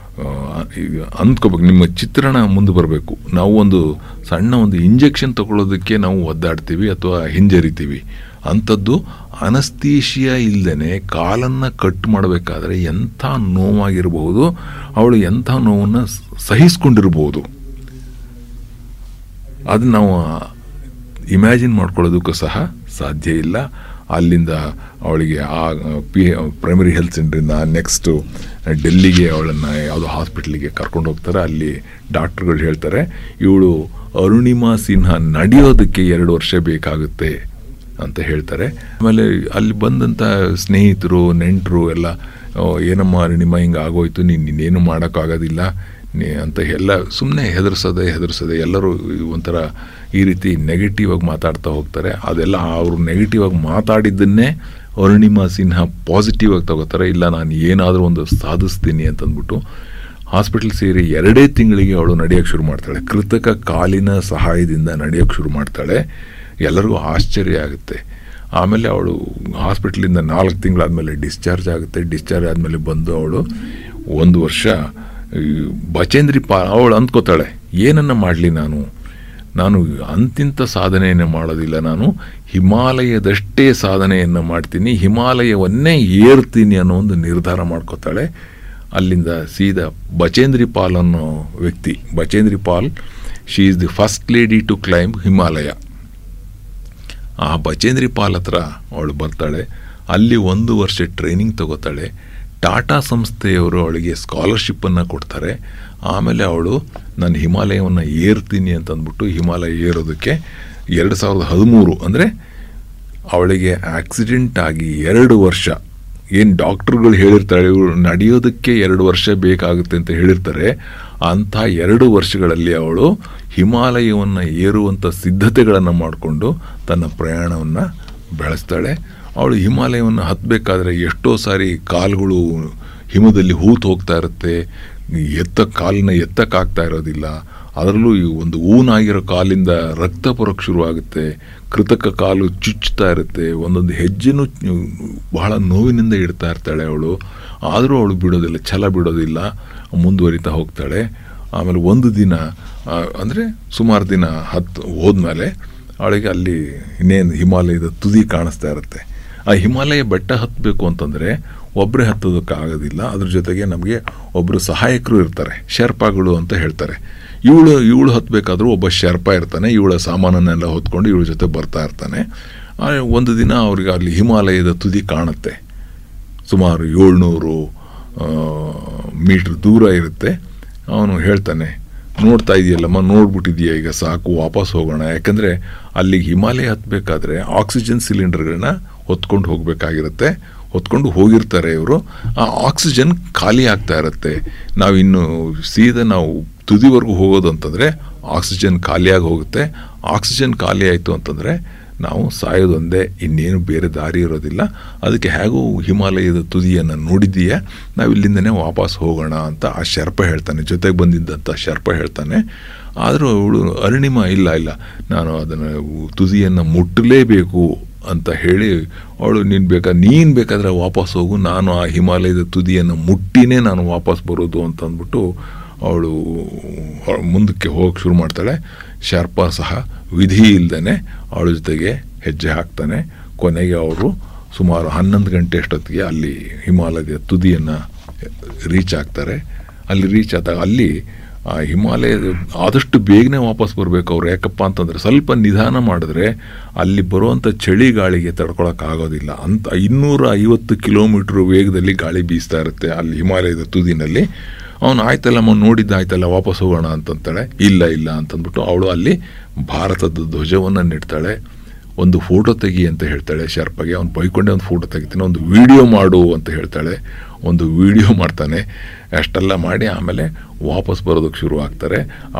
ಅಂದ್ಕೋಬೇಕು, ನಿಮ್ಮ ಚಿತ್ರಣ ಮುಂದೆ ಬರಬೇಕು. ನಾವು ಒಂದು ಸಣ್ಣ ಇಂಜೆಕ್ಷನ್ ತಗೊಳ್ಳೋದಕ್ಕೆ ನಾವು ಒದ್ದಾಡ್ತೀವಿ ಅಥವಾ ಹಿಂಜರಿತೀವಿ. ಅಂಥದ್ದು ಅನಸ್ತೀಶಿಯಾ ಇಲ್ಲದೇ ಕಾಲನ್ನು ಕಟ್ ಮಾಡಬೇಕಾದ್ರೆ ಎಂಥ ನೋವಾಗಿರಬಹುದು, ಅವಳು ಎಂಥ ನೋವನ್ನು ಸಹಿಸ್ಕೊಂಡಿರ್ಬೋದು, ಅದು ನಾವು ಇಮ್ಯಾಜಿನ್ ಮಾಡ್ಕೊಳ್ಳೋದಕ್ಕೂ ಸಹ ಸಾಧ್ಯ ಇಲ್ಲ. ಅಲ್ಲಿಂದ ಅವಳಿಗೆ ಪ್ರೈಮರಿ ಹೆಲ್ತ್ ಸೆಂಟ್ರಿಂದ ನೆಕ್ಸ್ಟು ಡೆಲ್ಲಿಗೆ ಅವಳನ್ನು ಯಾವುದೋ ಹಾಸ್ಪಿಟ್ಲಿಗೆ ಕರ್ಕೊಂಡು ಹೋಗ್ತಾರೆ. ಅಲ್ಲಿ ಡಾಕ್ಟ್ರುಗಳು ಹೇಳ್ತಾರೆ, ಇವಳು ಅರುಣಿಮಾ ಸಿನ್ಹಾ ನಡೆಯೋದಕ್ಕೆ 2 ವರ್ಷ ಬೇಕಾಗುತ್ತೆ ಅಂತ ಹೇಳ್ತಾರೆ. ಆಮೇಲೆ ಅಲ್ಲಿ ಬಂದಂಥ ಸ್ನೇಹಿತರು ನೆಂಟರು ಎಲ್ಲ, ಏನಮ್ಮ ಅರುಣಿಮಾ ಹಿಂಗೆ ಆಗೋಯ್ತು, ನೀನೇನು ಮಾಡೋಕ್ಕಾಗೋದಿಲ್ಲ, ಅಂತ ಎಲ್ಲ ಸುಮ್ಮನೆ ಹೆದರ್ಸದೆ ಎಲ್ಲರೂ ಒಂಥರ ಈ ರೀತಿ ನೆಗೆಟಿವ್ ಆಗಿ ಮಾತಾಡ್ತಾ ಹೋಗ್ತಾರೆ. ಅದೆಲ್ಲ ಅವರು ನೆಗೆಟಿವ್ ಆಗಿ ಮಾತಾಡಿದ್ದನ್ನೇ ಅರುಣಿಮಾ ಸಿನ್ಹಾ ಪಾಸಿಟಿವ್ ಆಗಿ ತಗೋತಾರೆ. ಇಲ್ಲ, ನಾನು ಏನಾದರೂ ಒಂದು ಸಾಧಿಸ್ತೀನಿ ಅಂತಂದ್ಬಿಟ್ಟು ಹಾಸ್ಪಿಟಲ್ ಸೇರಿ 2 ತಿಂಗಳಿಗೆ ಅವಳು ನಡೆಯೋಕ್ಕೆ ಶುರು ಮಾಡ್ತಾಳೆ. ಕೃತಕ ಕಾಲಿನ ಸಹಾಯದಿಂದ ನಡೆಯೋಕ್ಕೆ ಶುರು ಮಾಡ್ತಾಳೆ. ಎಲ್ಲರಿಗೂ ಆಶ್ಚರ್ಯ ಆಗುತ್ತೆ. ಆಮೇಲೆ ಅವಳು ಹಾಸ್ಪಿಟ್ಲಿಂದ 4 ತಿಂಗಳಾದಮೇಲೆ ಡಿಸ್ಚಾರ್ಜ್ ಆಗುತ್ತೆ. ಡಿಸ್ಚಾರ್ಜ್ ಆದಮೇಲೆ ಬಂದು ಅವಳು 1 ವರ್ಷ ಬಚೇಂದ್ರಿ ಪಾಲ್ ಅವಳು ಅಂದ್ಕೋತಾಳೆ, ಏನನ್ನು ಮಾಡಲಿ ನಾನು ಅಂತಿಂತ ಸಾಧನೆಯನ್ನು ಮಾಡೋದಿಲ್ಲ, ನಾನು ಹಿಮಾಲಯದಷ್ಟೇ ಸಾಧನೆಯನ್ನು ಮಾಡ್ತೀನಿ, ಹಿಮಾಲಯವನ್ನೇ ಏರ್ತೀನಿ ಅನ್ನೋ ಒಂದು ನಿರ್ಧಾರ ಮಾಡ್ಕೋತಾಳೆ. ಅಲ್ಲಿಂದ ಸೀದಾ ಬಚೇಂದ್ರಿ ಪಾಲ್ ಅನ್ನೋ ವ್ಯಕ್ತಿ, Bachendri Pal, she is the first lady to climb Himalaya. ಆ ಬಚೇಂದ್ರಿ ಪಾಲ್ ಹತ್ರ ಅವಳು ಬರ್ತಾಳೆ. ಅಲ್ಲಿ 1 ವರ್ಷ ಟ್ರೈನಿಂಗ್ ತಗೋತಾಳೆ. ಟಾಟಾ ಸಂಸ್ಥೆಯವರು ಅವಳಿಗೆ ಸ್ಕಾಲರ್ಶಿಪ್ಪನ್ನು ಕೊಡ್ತಾರೆ. ಆಮೇಲೆ ಅವಳು ನಾನು ಹಿಮಾಲಯವನ್ನು ಏರ್ತೀನಿ ಅಂತಂದ್ಬಿಟ್ಟು ಹಿಮಾಲಯ ಏರೋದಕ್ಕೆ 2013 ಅಂದರೆ ಅವಳಿಗೆ ಆಕ್ಸಿಡೆಂಟ್ ಆಗಿ 2 ವರ್ಷ, ಏನು ಡಾಕ್ಟ್ರುಗಳು ಹೇಳಿರ್ತಾರೆ ಇವಳು ನಡೆಯೋದಕ್ಕೆ 2 ವರ್ಷ ಬೇಕಾಗುತ್ತೆ ಅಂತ ಹೇಳಿರ್ತಾರೆ, ಅಂಥ 2 ವರ್ಷಗಳಲ್ಲಿ ಅವಳು ಹಿಮಾಲಯವನ್ನು ಏರುವಂಥ ಸಿದ್ಧತೆಗಳನ್ನು ಮಾಡಿಕೊಂಡು ತನ್ನ ಪ್ರಯಾಣವನ್ನು ಬೆಳೆಸ್ತಾಳೆ. ಅವಳು ಹಿಮಾಲಯವನ್ನು ಹತ್ತಬೇಕಾದ್ರೆ ಎಷ್ಟೋ ಸಾರಿ ಕಾಲುಗಳು ಹಿಮದಲ್ಲಿ ಹೂತು ಹೋಗ್ತಾ ಇರುತ್ತೆ, ಕಾಲನ್ನ ಎತ್ತಕ್ಕಾಗ್ತಾ ಇರೋದಿಲ್ಲ. ಅದರಲ್ಲೂ ಈ ಒಂದು ಊನಾಗಿರೋ ಕಾಲಿಂದ ರಕ್ತ ಬರೋಕ್ಕೆ ಶುರುವಾಗುತ್ತೆ, ಕೃತಕ ಕಾಲು ಚುಚ್ಚುತ್ತಾ ಇರುತ್ತೆ, ಒಂದೊಂದು ಹೆಜ್ಜೆನೂ ಬಹಳ ನೋವಿನಿಂದ ಇಡ್ತಾ ಇರ್ತಾಳೆ ಅವಳು. ಆದರೂ ಅವಳು ಬಿಡೋದಿಲ್ಲ, ಛಲ ಬಿಡೋದಿಲ್ಲ, ಮುಂದುವರಿತಾ ಹೋಗ್ತಾಳೆ. ಆಮೇಲೆ ಒಂದು ದಿನ ಅಂದರೆ ಸುಮಾರು ದಿನ ಹೋದ್ಮೇಲೆ ಅವಳಿಗೆ ಅಲ್ಲಿ ಇನ್ನೇನು ಹಿಮಾಲಯದ ತುದಿ ಕಾಣಿಸ್ತಾ ಇರುತ್ತೆ. ಆ ಹಿಮಾಲಯ ಬೆಟ್ಟ ಹತ್ತಬೇಕು ಅಂತಂದರೆ ಒಬ್ಬರೇ ಹತ್ತೋದಕ್ಕಾಗೋದಿಲ್ಲ. ಅದ್ರ ಜೊತೆಗೆ ನಮಗೆ ಒಬ್ಬರು ಸಹಾಯಕರು ಇರ್ತಾರೆ, ಶೆರ್ಪಾಗಳು ಅಂತ ಹೇಳ್ತಾರೆ. ಇವಳು ಹತ್ತಬೇಕಾದ್ರೂ ಒಬ್ಬ ಶೆರ್ಪ ಇರ್ತಾನೆ, ಇವಳ ಸಾಮಾನನ್ನೆಲ್ಲ ಹೊತ್ಕೊಂಡು ಇವಳ ಜೊತೆ ಬರ್ತಾ ಇರ್ತಾನೆ. ಒಂದು ದಿನ ಅವ್ರಿಗೆ ಅಲ್ಲಿ ಹಿಮಾಲಯದ ತುದಿ ಕಾಣುತ್ತೆ, ಸುಮಾರು 700 ಮೀಟ್ರ್ ದೂರ ಇರುತ್ತೆ. ಅವನು ಹೇಳ್ತಾನೆ, ನೋಡ್ತಾ ಇದೆಯಲ್ಲಮ್ಮ, ನೋಡ್ಬಿಟ್ಟಿದೆಯಾ, ಈಗ ಸಾಕು, ವಾಪಸ್ ಹೋಗೋಣ. ಯಾಕಂದರೆ ಅಲ್ಲಿಗೆ ಹಿಮಾಲಯ ಹತ್ತಬೇಕಾದ್ರೆ ಆಕ್ಸಿಜನ್ ಸಿಲಿಂಡರ್ಗಳನ್ನ ಹೊತ್ಕೊಂಡು ಹೋಗಬೇಕಾಗಿರುತ್ತೆ. ಹೊತ್ಕೊಂಡು ಹೋಗಿರ್ತಾರೆ ಇವರು. ಆ ಆಕ್ಸಿಜನ್ ಖಾಲಿ ಆಗ್ತಾ ಇರುತ್ತೆ. ನಾವಿನ್ನು ಸೀದಾ ನಾವು ತುದಿವರೆಗೂ ಹೋಗೋದು ಅಂತಂದರೆ ಆಕ್ಸಿಜನ್ ಖಾಲಿಯಾಗಿ ಹೋಗುತ್ತೆ. ಆಕ್ಸಿಜನ್ ಖಾಲಿ ಆಯಿತು ಅಂತಂದರೆ ನಾವು ಸಾಯೋದೊಂದೇ, ಇನ್ನೇನು ಬೇರೆ ದಾರಿ ಇರೋದಿಲ್ಲ. ಅದಕ್ಕೆ ಹೇಗೂ ಹಿಮಾಲಯದ ತುದಿಯನ್ನು ನೋಡಿದ್ದೀಯಾ, ನಾವು ಇಲ್ಲಿಂದನೇ ವಾಪಸ್ ಹೋಗೋಣ ಅಂತ ಆ ಶೆರ್ಪ ಹೇಳ್ತಾನೆ, ಜೊತೆಗೆ ಬಂದಿದ್ದಂಥ ಶೆರ್ಪ ಹೇಳ್ತಾನೆ. ಆದರೂ ಅವಳು ಅರುಣಿಮಾ ಇಲ್ಲ, ನಾನು ಅದನ್ನು ತುದಿಯನ್ನು ಮುಟ್ಟಲೇಬೇಕು ಅಂತ ಹೇಳಿ ಅವಳು ನೀನು ಬೇಕಾದರೆ ವಾಪಸ್ ಹೋಗು, ನಾನು ಆ ಹಿಮಾಲಯದ ತುದಿಯನ್ನು ಮುಟ್ಟಿನೇ ನಾನು ವಾಪಸ್ ಬರೋದು ಅಂತ ಅಂದ್ಬಿಟ್ಟು ಅವಳು ಮುಂದಕ್ಕೆ ಹೋಗಕ್ಕೆ ಶುರು ಮಾಡ್ತಾಳೆ. ಶೆರ್ಪ ಸಹ ವಿಧಿ ಇಲ್ಲದೇ ಅವಳ ಜೊತೆಗೆ ಹೆಜ್ಜೆ ಹಾಕ್ತಾನೆ. ಕೊನೆಗೆ ಅವರು ಸುಮಾರು 11 ಗಂಟೆ ಅಷ್ಟೊತ್ತಿಗೆ ಅಲ್ಲಿ ಹಿಮಾಲಯದ ತುದಿಯನ್ನು ರೀಚ್ ಆಗ್ತಾರೆ. ಅಲ್ಲಿ ರೀಚ್ ಆದಾಗ ಅಲ್ಲಿ ಆ ಹಿಮಾಲಯ ಆದಷ್ಟು ಬೇಗನೆ ವಾಪಸ್ ಬರಬೇಕು ಅವರು. ಯಾಕಪ್ಪ ಅಂತಂದರೆ ಸ್ವಲ್ಪ ನಿಧಾನ ಮಾಡಿದ್ರೆ ಅಲ್ಲಿ ಬರುವಂಥ ಚಳಿ ಗಾಳಿಗೆ ತಡ್ಕೊಳಕ್ಕಾಗೋದಿಲ್ಲ ಅಂತ. 250 ಕಿಲೋಮೀಟ್ರ್ ವೇಗದಲ್ಲಿ ಗಾಳಿ ಬೀಸ್ತಾ ಇರುತ್ತೆ ಅಲ್ಲಿ ಹಿಮಾಲಯದ ತುದಿನಲ್ಲಿ. ಅವನು ಆಯ್ತಲ್ಲಮ್ಮ, ನೋಡಿದ್ದಾಯ್ತಲ್ಲ, ವಾಪಸ್ ಹೋಗೋಣ ಅಂತಂತಾಳೆ. ಇಲ್ಲ ಅಂತಂದ್ಬಿಟ್ಟು ಅವಳು ಅಲ್ಲಿ ಭಾರತದ ಧ್ವಜವನ್ನು ನೆಡ್ತಾಳೆ. ಒಂದು ಫೋಟೋ ತೆಗಿ ಅಂತ ಹೇಳ್ತಾಳೆ ಶೆರ್ಪಗೆ. ಅವ್ನು ಬೈಕೊಂಡೆ ಒಂದು ಫೋಟೋ ತೆಗಿತಾನೆ, ಒಂದು ವಿಡಿಯೋ ಮಾಡು ಅಂತ ಹೇಳ್ತಾಳೆ. ಒಂದು ವಿಡಿಯೋ ಮಾಡ್ತಾನೆ. ಅಷ್ಟೆಲ್ಲ ಮಾಡಿ ಆಮೇಲೆ ವಾಪಸ್ ಬರೋದಕ್ಕೆ ಶುರು ಆಗ್ತಾರೆ.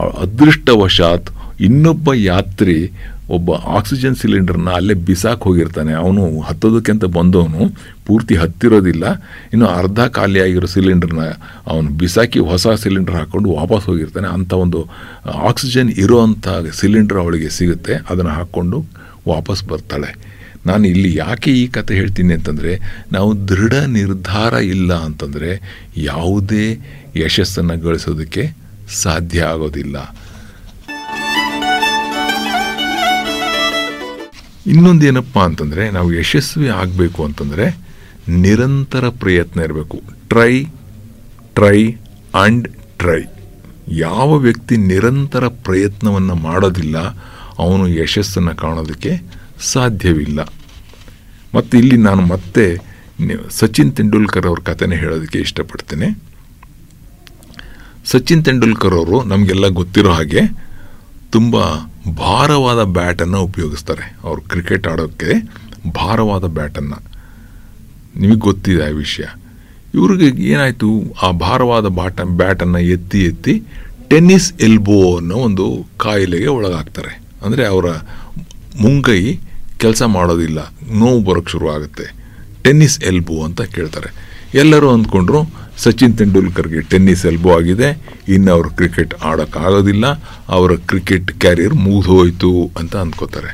ಅದೃಷ್ಟವಶಾತ್ ಇನ್ನೊಬ್ಬ ಯಾತ್ರಿ ಒಬ್ಬ ಆಕ್ಸಿಜನ್ ಸಿಲಿಂಡರ್ನ ಅಲ್ಲೇ ಬಿಸಾಕ್ ಹೋಗಿರ್ತಾನೆ. ಅವನು ಹತ್ತೋದಕ್ಕೆ ಅಂತ ಬಂದವನು ಪೂರ್ತಿ ಹತ್ತಿರೋದಿಲ್ಲ, ಇನ್ನು ಅರ್ಧ ಖಾಲಿಯಾಗಿರೋ ಸಿಲಿಂಡರ್ನ ಅವನು ಬಿಸಾಕಿ ಹೊಸ ಸಿಲಿಂಡರ್ ಹಾಕ್ಕೊಂಡು ವಾಪಸ್ ಹೋಗಿರ್ತಾನೆ. ಅಂಥ ಒಂದು ಆಕ್ಸಿಜನ್ ಇರೋವಂಥ ಸಿಲಿಂಡರ್ ಅವಳಿಗೆ ಸಿಗುತ್ತೆ. ಅದನ್ನು ಹಾಕ್ಕೊಂಡು ವಾಪಸ್ ಬರ್ತಾಳೆ. ನಾನು ಇಲ್ಲಿ ಯಾಕೆ ಈ ಕತೆ ಹೇಳ್ತೀನಿ ಅಂತಂದರೆ, ನಾವು ದೃಢ ನಿರ್ಧಾರ ಇಲ್ಲ ಅಂತಂದರೆ ಯಾವುದೇ ಯಶಸ್ಸನ್ನು ಗಳಿಸೋದಕ್ಕೆ ಸಾಧ್ಯ ಆಗೋದಿಲ್ಲ. ಇನ್ನೊಂದೇನಪ್ಪ ಅಂತಂದರೆ, ನಾವು ಯಶಸ್ವಿ ಆಗಬೇಕು ಅಂತಂದರೆ ನಿರಂತರ ಪ್ರಯತ್ನ ಇರಬೇಕು. Try and try. ಯಾವ ವ್ಯಕ್ತಿ ನಿರಂತರ ಪ್ರಯತ್ನವನ್ನು ಮಾಡೋದಿಲ್ಲ ಅವನು ಯಶಸ್ಸನ್ನು ಕಾಣೋದಕ್ಕೆ ಸಾಧ್ಯವಿಲ್ಲ. ಮತ್ತು ಇಲ್ಲಿ ನಾನು ಮತ್ತೆ ಸಚಿನ್ ತೆಂಡೂಲ್ಕರ್ ಅವ್ರ ಕಥೆನೇ ಹೇಳೋದಕ್ಕೆ ಇಷ್ಟಪಡ್ತೇನೆ. ಸಚಿನ್ ತೆಂಡೂಲ್ಕರ್ ಅವರು ನಮಗೆಲ್ಲ ಗೊತ್ತಿರೋ ಹಾಗೆ ತುಂಬ ಭಾರವಾದ ಬ್ಯಾಟನ್ನು ಉಪಯೋಗಿಸ್ತಾರೆ. ಅವರು ಕ್ರಿಕೆಟ್ ಆಡೋಕ್ಕೆ ಭಾರವಾದ ಬ್ಯಾಟನ್ನು, ನಿಮಗೆ ಗೊತ್ತಿದೆ ಆ ವಿಷಯ. ಇವ್ರಿಗೆ ಏನಾಯಿತು, ಆ ಭಾರವಾದ ಬ್ಯಾಟನ್ನು ಎತ್ತಿ ಎತ್ತಿ ಟೆನ್ನಿಸ್ ಎಲ್ಬೋ ಅನ್ನೋ ಒಂದು ಕಾಯಿಲೆಗೆ ಒಳಗಾಗ್ತಾರೆ. ಅಂದರೆ ಅವರ ಮುಂಗೈ ಕೆಲಸ ಮಾಡೋದಿಲ್ಲ, ನೋವು ಬರೋಕ್ಕೆ ಶುರುವಾಗುತ್ತೆ. ಟೆನ್ನಿಸ್ ಎಲ್ಬೋ ಅಂತ ಕೇಳ್ತಾರೆ. ಎಲ್ಲರೂ ಅಂದ್ಕೊಂಡ್ರು ಸಚಿನ್ ತೆಂಡೂಲ್ಕರ್ಗೆ ಟೆನ್ನಿಸ್ ಎಲ್ಬೋ ಆಗಿದೆ, ಇನ್ನು ಅವರು ಕ್ರಿಕೆಟ್ ಆಡೋಕ್ಕಾಗೋದಿಲ್ಲ, ಅವರ ಕ್ರಿಕೆಟ್ ಕ್ಯಾರಿಯರ್ ಮುಗಿದೋಯ್ತು ಅಂತ ಅಂದ್ಕೋತಾರೆ.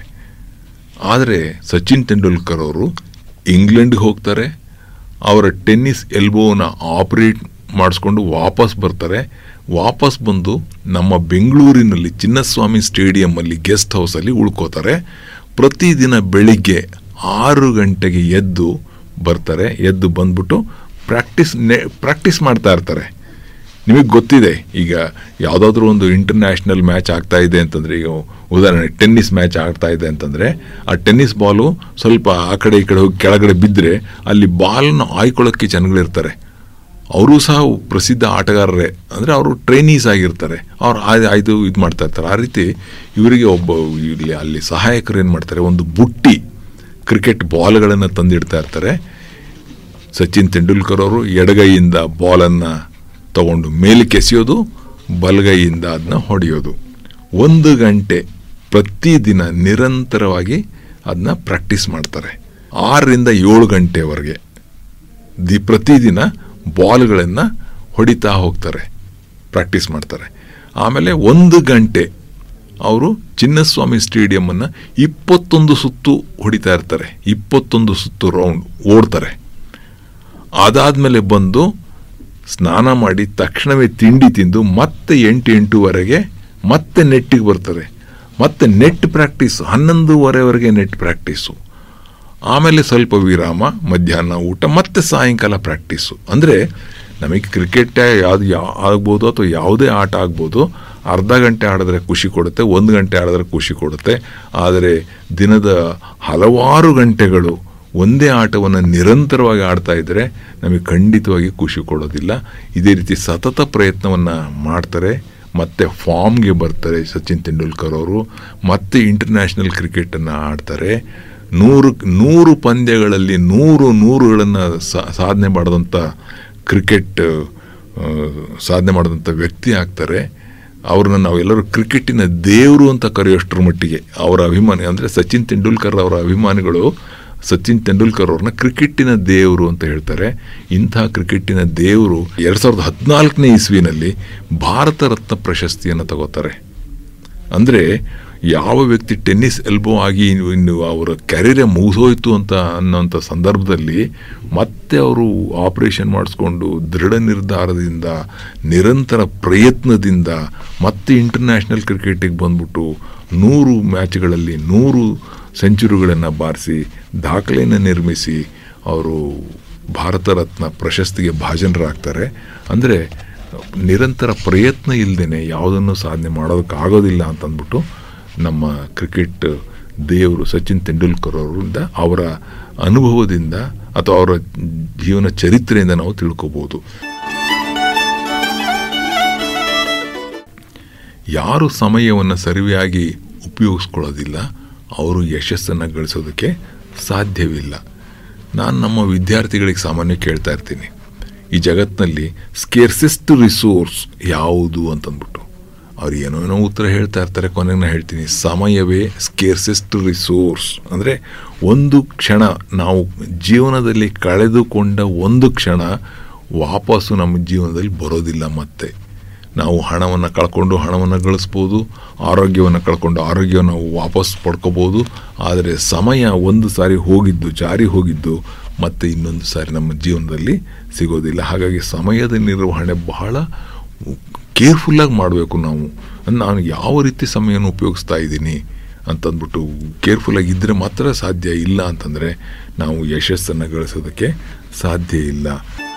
ಆದರೆ ಸಚಿನ್ ತೆಂಡೂಲ್ಕರ್ ಅವರು ಇಂಗ್ಲೆಂಡ್ಗೆ ಹೋಗ್ತಾರೆ, ಅವರ ಟೆನ್ನಿಸ್ ಎಲ್ಬೋನ ಆಪರೇಟ್ ಮಾಡಿಸ್ಕೊಂಡು ವಾಪಸ್ ಬರ್ತಾರೆ. ವಾಪಸ್ ಬಂದು ನಮ್ಮ ಬೆಂಗಳೂರಿನಲ್ಲಿ ಚಿನ್ನಸ್ವಾಮಿ ಸ್ಟೇಡಿಯಮ್ಮಲ್ಲಿ ಗೆಸ್ಟ್ ಹೌಸಲ್ಲಿ ಉಳ್ಕೋತಾರೆ. ಪ್ರತಿದಿನ ಬೆಳಿಗ್ಗೆ 6 ಗಂಟೆಗೆ ಎದ್ದು ಬರ್ತಾರೆ. ಎದ್ದು ಬಂದ್ಬಿಟ್ಟು ಪ್ರಾಕ್ಟೀಸ್ ಮಾಡ್ತಾ ಇರ್ತಾರೆ. ನಿಮಗೆ ಗೊತ್ತಿದೆ, ಈಗ ಯಾವುದಾದ್ರೂ ಒಂದು ಇಂಟರ್ನ್ಯಾಷನಲ್ ಮ್ಯಾಚ್ ಆಗ್ತಾ ಇದೆ ಅಂತಂದರೆ, ಈಗ ಉದಾಹರಣೆ ಟೆನ್ನಿಸ್ ಮ್ಯಾಚ್ ಆಗ್ತಾ ಇದೆ ಅಂತಂದರೆ, ಆ ಟೆನ್ನಿಸ್ ಬಾಲು ಸ್ವಲ್ಪ ಆ ಕಡೆ ಈ ಕಡೆ ಹೋಗಿ ಕೆಳಗಡೆ ಬಿದ್ದರೆ ಅಲ್ಲಿ ಬಾಲನ್ನು ಆಯ್ಕೊಳ್ಳೋಕ್ಕೆ ಜನಗಳಿರ್ತಾರೆ. ಅವರೂ ಸಹ ಪ್ರಸಿದ್ಧ ಆಟಗಾರರೇ, ಅಂದರೆ ಅವರು ಟ್ರೈನೀಸ್ ಆಗಿರ್ತಾರೆ, ಅವ್ರು ಆಯ್ದು ಇದು ಮಾಡ್ತಾ ಇರ್ತಾರೆ. ಆ ರೀತಿ ಇವರಿಗೆ ಇಲ್ಲಿ ಅಲ್ಲಿ ಸಹಾಯಕರು ಏನು ಮಾಡ್ತಾರೆ, ಒಂದು ಬುಟ್ಟಿ ಕ್ರಿಕೆಟ್ ಬಾಲ್ಗಳನ್ನು ತಂದಿಡ್ತಾ ಇರ್ತಾರೆ. ಸಚಿನ್ ತೆಂಡೂಲ್ಕರ್ ಅವರು ಎಡಗೈಯಿಂದ ಬಾಲನ್ನು ತಗೊಂಡು ಮೇಲಕ್ಕೆ ಎಸೆಯೋದು, ಬಲಗೈಯಿಂದ ಅದನ್ನ ಹೊಡೆಯೋದು. 1 ಗಂಟೆ ಪ್ರತಿದಿನ ನಿರಂತರವಾಗಿ ಅದನ್ನ ಪ್ರಾಕ್ಟೀಸ್ ಮಾಡ್ತಾರೆ. 6ರಿಂದ 7 ಗಂಟೆವರೆಗೆ ಪ್ರತಿದಿನ ಬಾಲ್ಗಳನ್ನು ಹೊಡಿತಾ ಹೋಗ್ತಾರೆ, ಪ್ರಾಕ್ಟೀಸ್ ಮಾಡ್ತಾರೆ. ಆಮೇಲೆ 1 ಗಂಟೆ ಅವರು ಚಿನ್ನಸ್ವಾಮಿ ಸ್ಟೇಡಿಯಮ್ಮನ್ನು 21 ಸುತ್ತು ಹೊಡಿತಾ ಇರ್ತಾರೆ. 21 ಸುತ್ತು ರೌಂಡ್ ಓಡ್ತಾರೆ. ಅದಾದಮೇಲೆ ಬಂದು ಸ್ನಾನ ಮಾಡಿ ತಕ್ಷಣವೇ ತಿಂಡಿ ತಿಂದು ಮತ್ತೆ 8-8ವರೆಗೆ ಮತ್ತೆ ನೆಟ್ಟಿಗೆ ಬರ್ತಾರೆ. ಮತ್ತೆ ನೆಟ್ ಪ್ರಾಕ್ಟೀಸು 11ವರೆವರೆಗೆ ನೆಟ್ ಪ್ರಾಕ್ಟೀಸು. ಆಮೇಲೆ ಸ್ವಲ್ಪ ವಿರಾಮ, ಮಧ್ಯಾಹ್ನ ಊಟ, ಮತ್ತೆ ಸಾಯಂಕಾಲ ಪ್ರಾಕ್ಟೀಸು. ಅಂದರೆ ನಮಗೆ ಕ್ರಿಕೆಟ್ ಯಾವುದು ಆಗ್ಬೋದು ಅಥವಾ ಯಾವುದೇ ಆಟ ಆಗ್ಬೋದು, ಅರ್ಧ ಗಂಟೆ ಆಡಿದ್ರೆ ಖುಷಿ ಕೊಡುತ್ತೆ, 1 ಗಂಟೆ ಆಡಿದ್ರೆ ಖುಷಿ ಕೊಡುತ್ತೆ. ಆದರೆ ದಿನದ ಹಲವಾರು ಗಂಟೆಗಳು ಒಂದೇ ಆಟವನ್ನು ನಿರಂತರವಾಗಿ ಆಡ್ತಾ ಇದ್ದರೆ ನಮಗೆ ಖಂಡಿತವಾಗಿ ಖುಷಿ ಕೊಡೋದಿಲ್ಲ. ಇದೇ ರೀತಿ ಸತತ ಪ್ರಯತ್ನವನ್ನು ಮಾಡ್ತಾರೆ, ಮತ್ತೆ ಫಾರ್ಮ್ಗೆ ಬರ್ತಾರೆ ಸಚಿನ್ ತೆಂಡೂಲ್ಕರ್ ಅವರು. ಮತ್ತೆ ಇಂಟರ್ನ್ಯಾಷನಲ್ ಕ್ರಿಕೆಟನ್ನು ಆಡ್ತಾರೆ. 100 ಪಂದ್ಯಗಳಲ್ಲಿ 100ಗಳನ್ನು ಸಾಧನೆ ಮಾಡಿದಂಥ ಸಾಧನೆ ಮಾಡಿದಂಥ ವ್ಯಕ್ತಿ ಆಗ್ತಾರೆ. ಅವ್ರನ್ನ ನಾವೆಲ್ಲರೂ ಕ್ರಿಕೆಟಿನ ದೇವರು ಅಂತ ಕರೆಯೋಷ್ಟರ ಮಟ್ಟಿಗೆ ಅವರ ಅಭಿಮಾನಿ, ಅಂದರೆ ಸಚಿನ್ ತೆಂಡೂಲ್ಕರ್ ಅವರ ಅಭಿಮಾನಿಗಳು ಸಚಿನ್ ತೆಂಡೂಲ್ಕರ್ ಅವ್ರನ್ನ ಕ್ರಿಕೆಟಿನ ದೇವರು ಅಂತ ಹೇಳ್ತಾರೆ. ಇಂಥ ಕ್ರಿಕೆಟಿನ ದೇವರು 2014ನೇ ಇಸ್ವಿನಲ್ಲಿ ಭಾರತ ರತ್ನ ಪ್ರಶಸ್ತಿಯನ್ನು ತಗೋತಾರೆ. ಅಂದರೆ ಯಾವ ವ್ಯಕ್ತಿ ಟೆನ್ನಿಸ್ ಎಲ್ಬೋ ಆಗಿ ಇನ್ನು ಅವರ ಕ್ಯಾರಿಯರೇ ಮುಗಿದೋಯ್ತು ಅಂತ ಅನ್ನೋಂಥ ಸಂದರ್ಭದಲ್ಲಿ ಮತ್ತೆ ಅವರು ಆಪರೇಷನ್ ಮಾಡಿಸ್ಕೊಂಡು ದೃಢ ನಿರ್ಧಾರದಿಂದ, ನಿರಂತರ ಪ್ರಯತ್ನದಿಂದ ಮತ್ತೆ ಇಂಟರ್ನ್ಯಾಷನಲ್ ಕ್ರಿಕೆಟಿಗೆ ಬಂದ್ಬಿಟ್ಟು 100 ಮ್ಯಾಚ್ಗಳಲ್ಲಿ 100 ಸೆಂಚುರಿಗಳನ್ನು ಬಾರಿಸಿ ದಾಖಲೆಯನ್ನು ನಿರ್ಮಿಸಿ ಅವರು ಭಾರತ ರತ್ನ ಪ್ರಶಸ್ತಿಗೆ ಭಾಜನರಾಗ್ತಾರೆ. ಅಂದರೆ ನಿರಂತರ ಪ್ರಯತ್ನ ಇಲ್ಲದೇ ಯಾವುದನ್ನು ಸಾಧನೆ ಮಾಡೋದಕ್ಕಾಗೋದಿಲ್ಲ ಅಂತಂದ್ಬಿಟ್ಟು ನಮ್ಮ ಕ್ರಿಕೆಟ್ ದೇವರು ಸಚಿನ್ ತೆಂಡೂಲ್ಕರ್ ಅವರಿಂದ, ಅವರ ಅನುಭವದಿಂದ ಅಥವಾ ಅವರ ಜೀವನ ಚರಿತ್ರೆಯಿಂದ ನಾವು ತಿಳ್ಕೋಬೋದು. ಯಾರು ಸಮಯವನ್ನು ಸರಿಯಾಗಿ ಉಪಯೋಗಿಸ್ಕೊಳ್ಳೋದಿಲ್ಲ ಅವರು ಯಶಸ್ಸನ್ನು ಗಳಿಸೋದಕ್ಕೆ ಸಾಧ್ಯವಿಲ್ಲ. ನಾನು ನಮ್ಮ ವಿದ್ಯಾರ್ಥಿಗಳಿಗೆ ಸಾಮಾನ್ಯ ಕೇಳ್ತಾ ಇರ್ತೀನಿ, ಈ ಜಗತ್ತಿನಲ್ಲಿ ಸ್ಕೇರ್ಸೆಸ್ಟ್ ರಿಸೋರ್ಸ್ ಯಾವುದು ಅಂತಂದ್ಬಿಟ್ಟು. ಅವ್ರು ಏನೋ ಉತ್ತರ ಹೇಳ್ತಾ ಇರ್ತಾರೆ. ಕೊನೆಗೆ ನಾನು ಹೇಳ್ತೀನಿ, ಸಮಯವೇ ಸ್ಕೇರ್ಸೆಸ್ಟ್ ರಿಸೋರ್ಸ್. ಅಂದರೆ ಒಂದು ಕ್ಷಣ, ನಾವು ಜೀವನದಲ್ಲಿ ಕಳೆದುಕೊಂಡ ಒಂದು ಕ್ಷಣ ವಾಪಸ್ಸು ನಮ್ಮ ಜೀವನದಲ್ಲಿ ಬರೋದಿಲ್ಲ. ಮತ್ತೆ ನಾವು ಹಣವನ್ನು ಕಳ್ಕೊಂಡು ಹಣವನ್ನು ಗಳಿಸ್ಬೋದು, ಆರೋಗ್ಯವನ್ನು ಕಳ್ಕೊಂಡು ಆರೋಗ್ಯವನ್ನು ನಾವು ವಾಪಸ್ ಪಡ್ಕೋಬೋದು. ಆದರೆ ಸಮಯ ಒಂದು ಸಾರಿ ಹೋಗಿದ್ದು, ಜಾರಿ ಹೋಗಿದ್ದು ಮತ್ತೆ ಇನ್ನೊಂದು ಸಾರಿ ನಮ್ಮ ಜೀವನದಲ್ಲಿ ಸಿಗೋದಿಲ್ಲ. ಹಾಗಾಗಿ ಸಮಯದ ನಿರ್ವಹಣೆ ಬಹಳ ಕೇರ್ಫುಲ್ಲಾಗಿ ಮಾಡಬೇಕು. ನಾನು ಯಾವ ರೀತಿ ಸಮಯವನ್ನು ಉಪಯೋಗಿಸ್ತಾ ಇದ್ದೀನಿ ಅಂತಂದ್ಬಿಟ್ಟು ಕೇರ್ಫುಲ್ಲಾಗಿ ಇದ್ದರೆ ಮಾತ್ರ ಸಾಧ್ಯ. ಇಲ್ಲ ಅಂತಂದರೆ ನಾವು ಯಶಸ್ಸನ್ನು ಗಳಿಸೋದಕ್ಕೆ ಸಾಧ್ಯ ಇಲ್ಲ.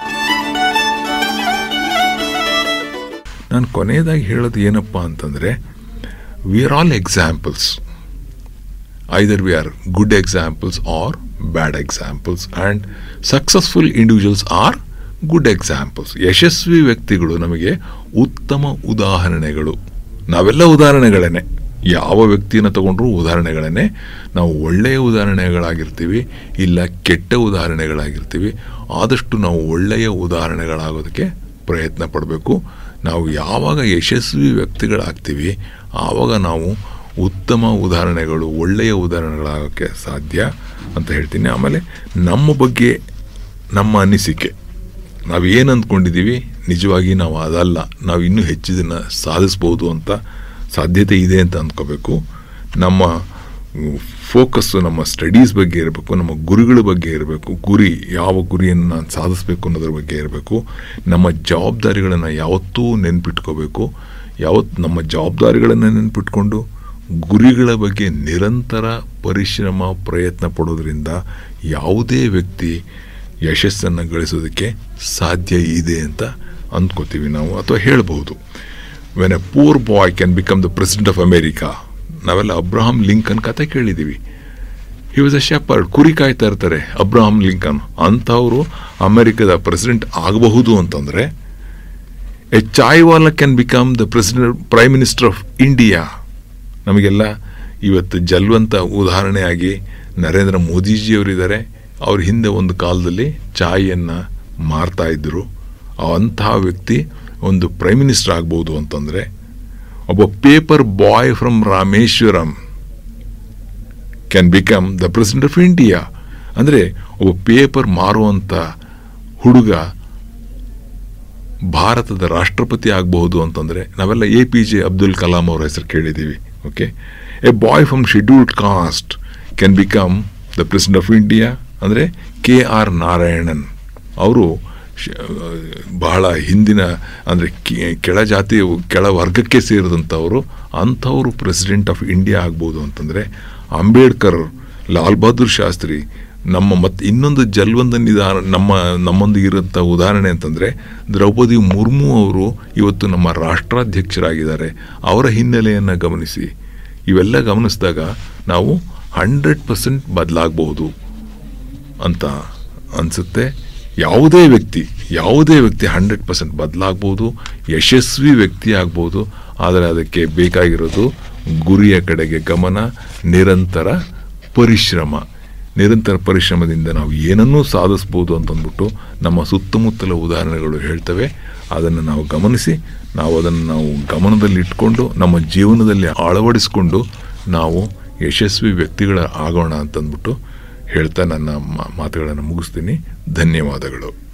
ನಾನು ಕೊನೆಯದಾಗಿ ಹೇಳೋದು ಏನಪ್ಪ ಅಂತಂದರೆ, we are all examples. Either we are good examples or bad examples, and successful individuals are good examples. ಯಶಸ್ವಿ ವ್ಯಕ್ತಿಗಳು ನಮಗೆ ಉತ್ತಮ ಉದಾಹರಣೆಗಳು. ನಾವೆಲ್ಲ ಉದಾಹರಣೆಗಳೇನೆ, ಯಾವ ವ್ಯಕ್ತಿಯನ್ನು ತಗೊಂಡ್ರೂ ಉದಾಹರಣೆಗಳನ್ನೇ. ನಾವು ಒಳ್ಳೆಯ ಉದಾಹರಣೆಗಳಾಗಿರ್ತೀವಿ, ಇಲ್ಲ ಕೆಟ್ಟ ಉದಾಹರಣೆಗಳಾಗಿರ್ತೀವಿ. ಆದಷ್ಟು ನಾವು ಒಳ್ಳೆಯ ಉದಾಹರಣೆಗಳಾಗೋದಕ್ಕೆ ಪ್ರಯತ್ನ ಪಡಬೇಕು. ನಾವು ಯಾವಾಗ ಯಶಸ್ವಿ ವ್ಯಕ್ತಿಗಳಾಗ್ತೀವಿ ಆವಾಗ ನಾವು ಉತ್ತಮ ಉದಾಹರಣೆಗಳು, ಒಳ್ಳೆಯ ಉದಾಹರಣೆಗಳಾಗೋಕ್ಕೆ ಸಾಧ್ಯ ಅಂತ ಹೇಳ್ತೀನಿ. ಆಮೇಲೆ ನಮ್ಮ ಬಗ್ಗೆ ನಮ್ಮ ಅನಿಸಿಕೆ, ನಾವು ಏನು ಅಂದ್ಕೊಂಡಿದ್ದೀವಿ ನಿಜವಾಗಿ ನಾವು ಅದಲ್ಲ, ನಾವು ಇನ್ನೂ ಹೆಚ್ಚಿದನ್ನು ಸಾಧಿಸ್ಬೋದು ಅಂತ ಸಾಧ್ಯತೆ ಇದೆ ಅಂತ ಅಂದ್ಕೋಬೇಕು. ನಮ್ಮ ಫೋಕಸ್ಸು ನಮ್ಮ ಸ್ಟಡೀಸ್ ಬಗ್ಗೆ ಇರಬೇಕು, ನಮ್ಮ ಗುರಿಗಳ ಬಗ್ಗೆ ಇರಬೇಕು. ಗುರಿ, ಯಾವ ಗುರಿಯನ್ನು ನಾನು ಸಾಧಿಸಬೇಕು ಅನ್ನೋದ್ರ ಬಗ್ಗೆ ಇರಬೇಕು. ನಮ್ಮ ಜವಾಬ್ದಾರಿಗಳನ್ನು ಯಾವತ್ತೂ ನೆನ್ಪಿಟ್ಕೋಬೇಕು. ನಮ್ಮ ಜವಾಬ್ದಾರಿಗಳನ್ನು ನೆನ್ಪಿಟ್ಕೊಂಡು ಗುರಿಗಳ ಬಗ್ಗೆ ನಿರಂತರ ಪರಿಶ್ರಮ ಪ್ರಯತ್ನ ಪಡೋದ್ರಿಂದ ಯಾವುದೇ ವ್ಯಕ್ತಿ ಯಶಸ್ಸನ್ನು ಗಳಿಸೋದಕ್ಕೆ ಸಾಧ್ಯ ಇದೆ ಅಂತ ಅಂದ್ಕೋತೀವಿ ನಾವು, ಅಥವಾ ಹೇಳ್ಬೋದು. When a poor boy can become the president of America. ನಾವೆಲ್ಲ ಅಬ್ರಹಾಂ ಲಿಂಕನ್ ಕತೆ ಕೇಳಿದ್ದೀವಿ. ಹಿ ವಾಸ್ ಅ ಶೆಪರ್ಡ್, ಕುರಿ ಕಾಯ್ತಾ ಇರ್ತಾರೆ ಅಬ್ರಹಾಂ ಲಿಂಕನ್. ಅಂಥವರು ಅಮೆರಿಕದ ಪ್ರೆಸಿಡೆಂಟ್ ಆಗಬಹುದು ಅಂತಂದರೆ, a chaiwala can become the prime minister of India. ನಮಗೆಲ್ಲ ಇವತ್ತು ಜಲ್ವಂತ ಉದಾಹರಣೆಯಾಗಿ ನರೇಂದ್ರ ಮೋದಿಜಿಯವರಿದ್ದಾರೆ. ಅವ್ರ ಹಿಂದೆ ಒಂದು ಕಾಲದಲ್ಲಿ ಚಾಯನ್ನು ಮಾರ್ತಾ ಇದ್ದರು. ಅಂತಹ ವ್ಯಕ್ತಿ ಒಂದು ಪ್ರೈಮ್ ಮಿನಿಸ್ಟರ್ ಆಗ್ಬೋದು ಅಂತಂದರೆ, ಒಬ್ಬ paper boy from Rameswaram can become the president of India. ಅಂದರೆ ಒಬ್ಬ ಪೇಪರ್ ಮಾರುವಂಥ ಹುಡುಗ ಭಾರತದ ರಾಷ್ಟ್ರಪತಿ ಆಗಬಹುದು ಅಂತಂದರೆ, ನಾವೆಲ್ಲ APJ ಅಬ್ದುಲ್ ಕಲಾಂ ಅವರ ಹೆಸರು ಕೇಳಿದ್ದೀವಿ. Okay, a boy from scheduled caste can become the president of India. ಅಂದರೆ KR ನಾರಾಯಣನ್ ಅವರು ಬಹಳ ಹಿಂದಿನ, ಅಂದರೆ ಕೆಳ ವರ್ಗಕ್ಕೆ ಸೇರಿದಂಥವರು. ಅಂಥವರು ಪ್ರೆಸಿಡೆಂಟ್ ಆಫ್ ಇಂಡಿಯಾ ಆಗ್ಬೋದು ಅಂತಂದರೆ, ಅಂಬೇಡ್ಕರ್, ಲಾಲ್ ಬಹದ್ದೂರ್ ಶಾಸ್ತ್ರಿ, ಮತ್ತು ಇನ್ನೊಂದು ಜಲ್ವಂತ ನಮ್ಮೊಂದಿಗೆ ಇರೋಂಥ ಉದಾಹರಣೆ ಅಂತಂದರೆ ದ್ರೌಪದಿ ಮುರ್ಮು ಅವರು ಇವತ್ತು ನಮ್ಮ ರಾಷ್ಟ್ರಾಧ್ಯಕ್ಷರಾಗಿದ್ದಾರೆ. ಅವರ ಹಿನ್ನೆಲೆಯನ್ನು ಗಮನಿಸಿ. ಇವೆಲ್ಲ ಗಮನಿಸಿದಾಗ ನಾವು 100% ಬದಲಾಗಬಹುದು ಅಂತ ಅನಿಸುತ್ತೆ. ಯಾವುದೇ ವ್ಯಕ್ತಿ 100% ಬದಲಾಗ್ಬೋದು, ಯಶಸ್ವಿ ವ್ಯಕ್ತಿ ಆಗ್ಬೋದು. ಆದರೆ ಅದಕ್ಕೆ ಬೇಕಾಗಿರೋದು ಗುರಿಯ ಕಡೆಗೆ ಗಮನ, ನಿರಂತರ ಪರಿಶ್ರಮದಿಂದ ನಾವು ಏನನ್ನೂ ಸಾಧಿಸ್ಬೋದು ಅಂತಂದ್ಬಿಟ್ಟು ನಮ್ಮ ಸುತ್ತಮುತ್ತಲ ಉದಾಹರಣೆಗಳು ಹೇಳ್ತವೆ. ಅದನ್ನು ನಾವು ಗಮನಿಸಿ, ನಾವು ಗಮನದಲ್ಲಿಟ್ಕೊಂಡು ನಮ್ಮ ಜೀವನದಲ್ಲಿ ಅಳವಡಿಸ್ಕೊಂಡು ನಾವು ಯಶಸ್ವಿ ವ್ಯಕ್ತಿಗಳ ಆಗೋಣ ಅಂತಂದ್ಬಿಟ್ಟು ಹೇಳ್ತಾ ನನ್ನ ಮಾತುಗಳನ್ನು ಮುಗಿಸ್ತೀನಿ. ಧನ್ಯವಾದಗಳು.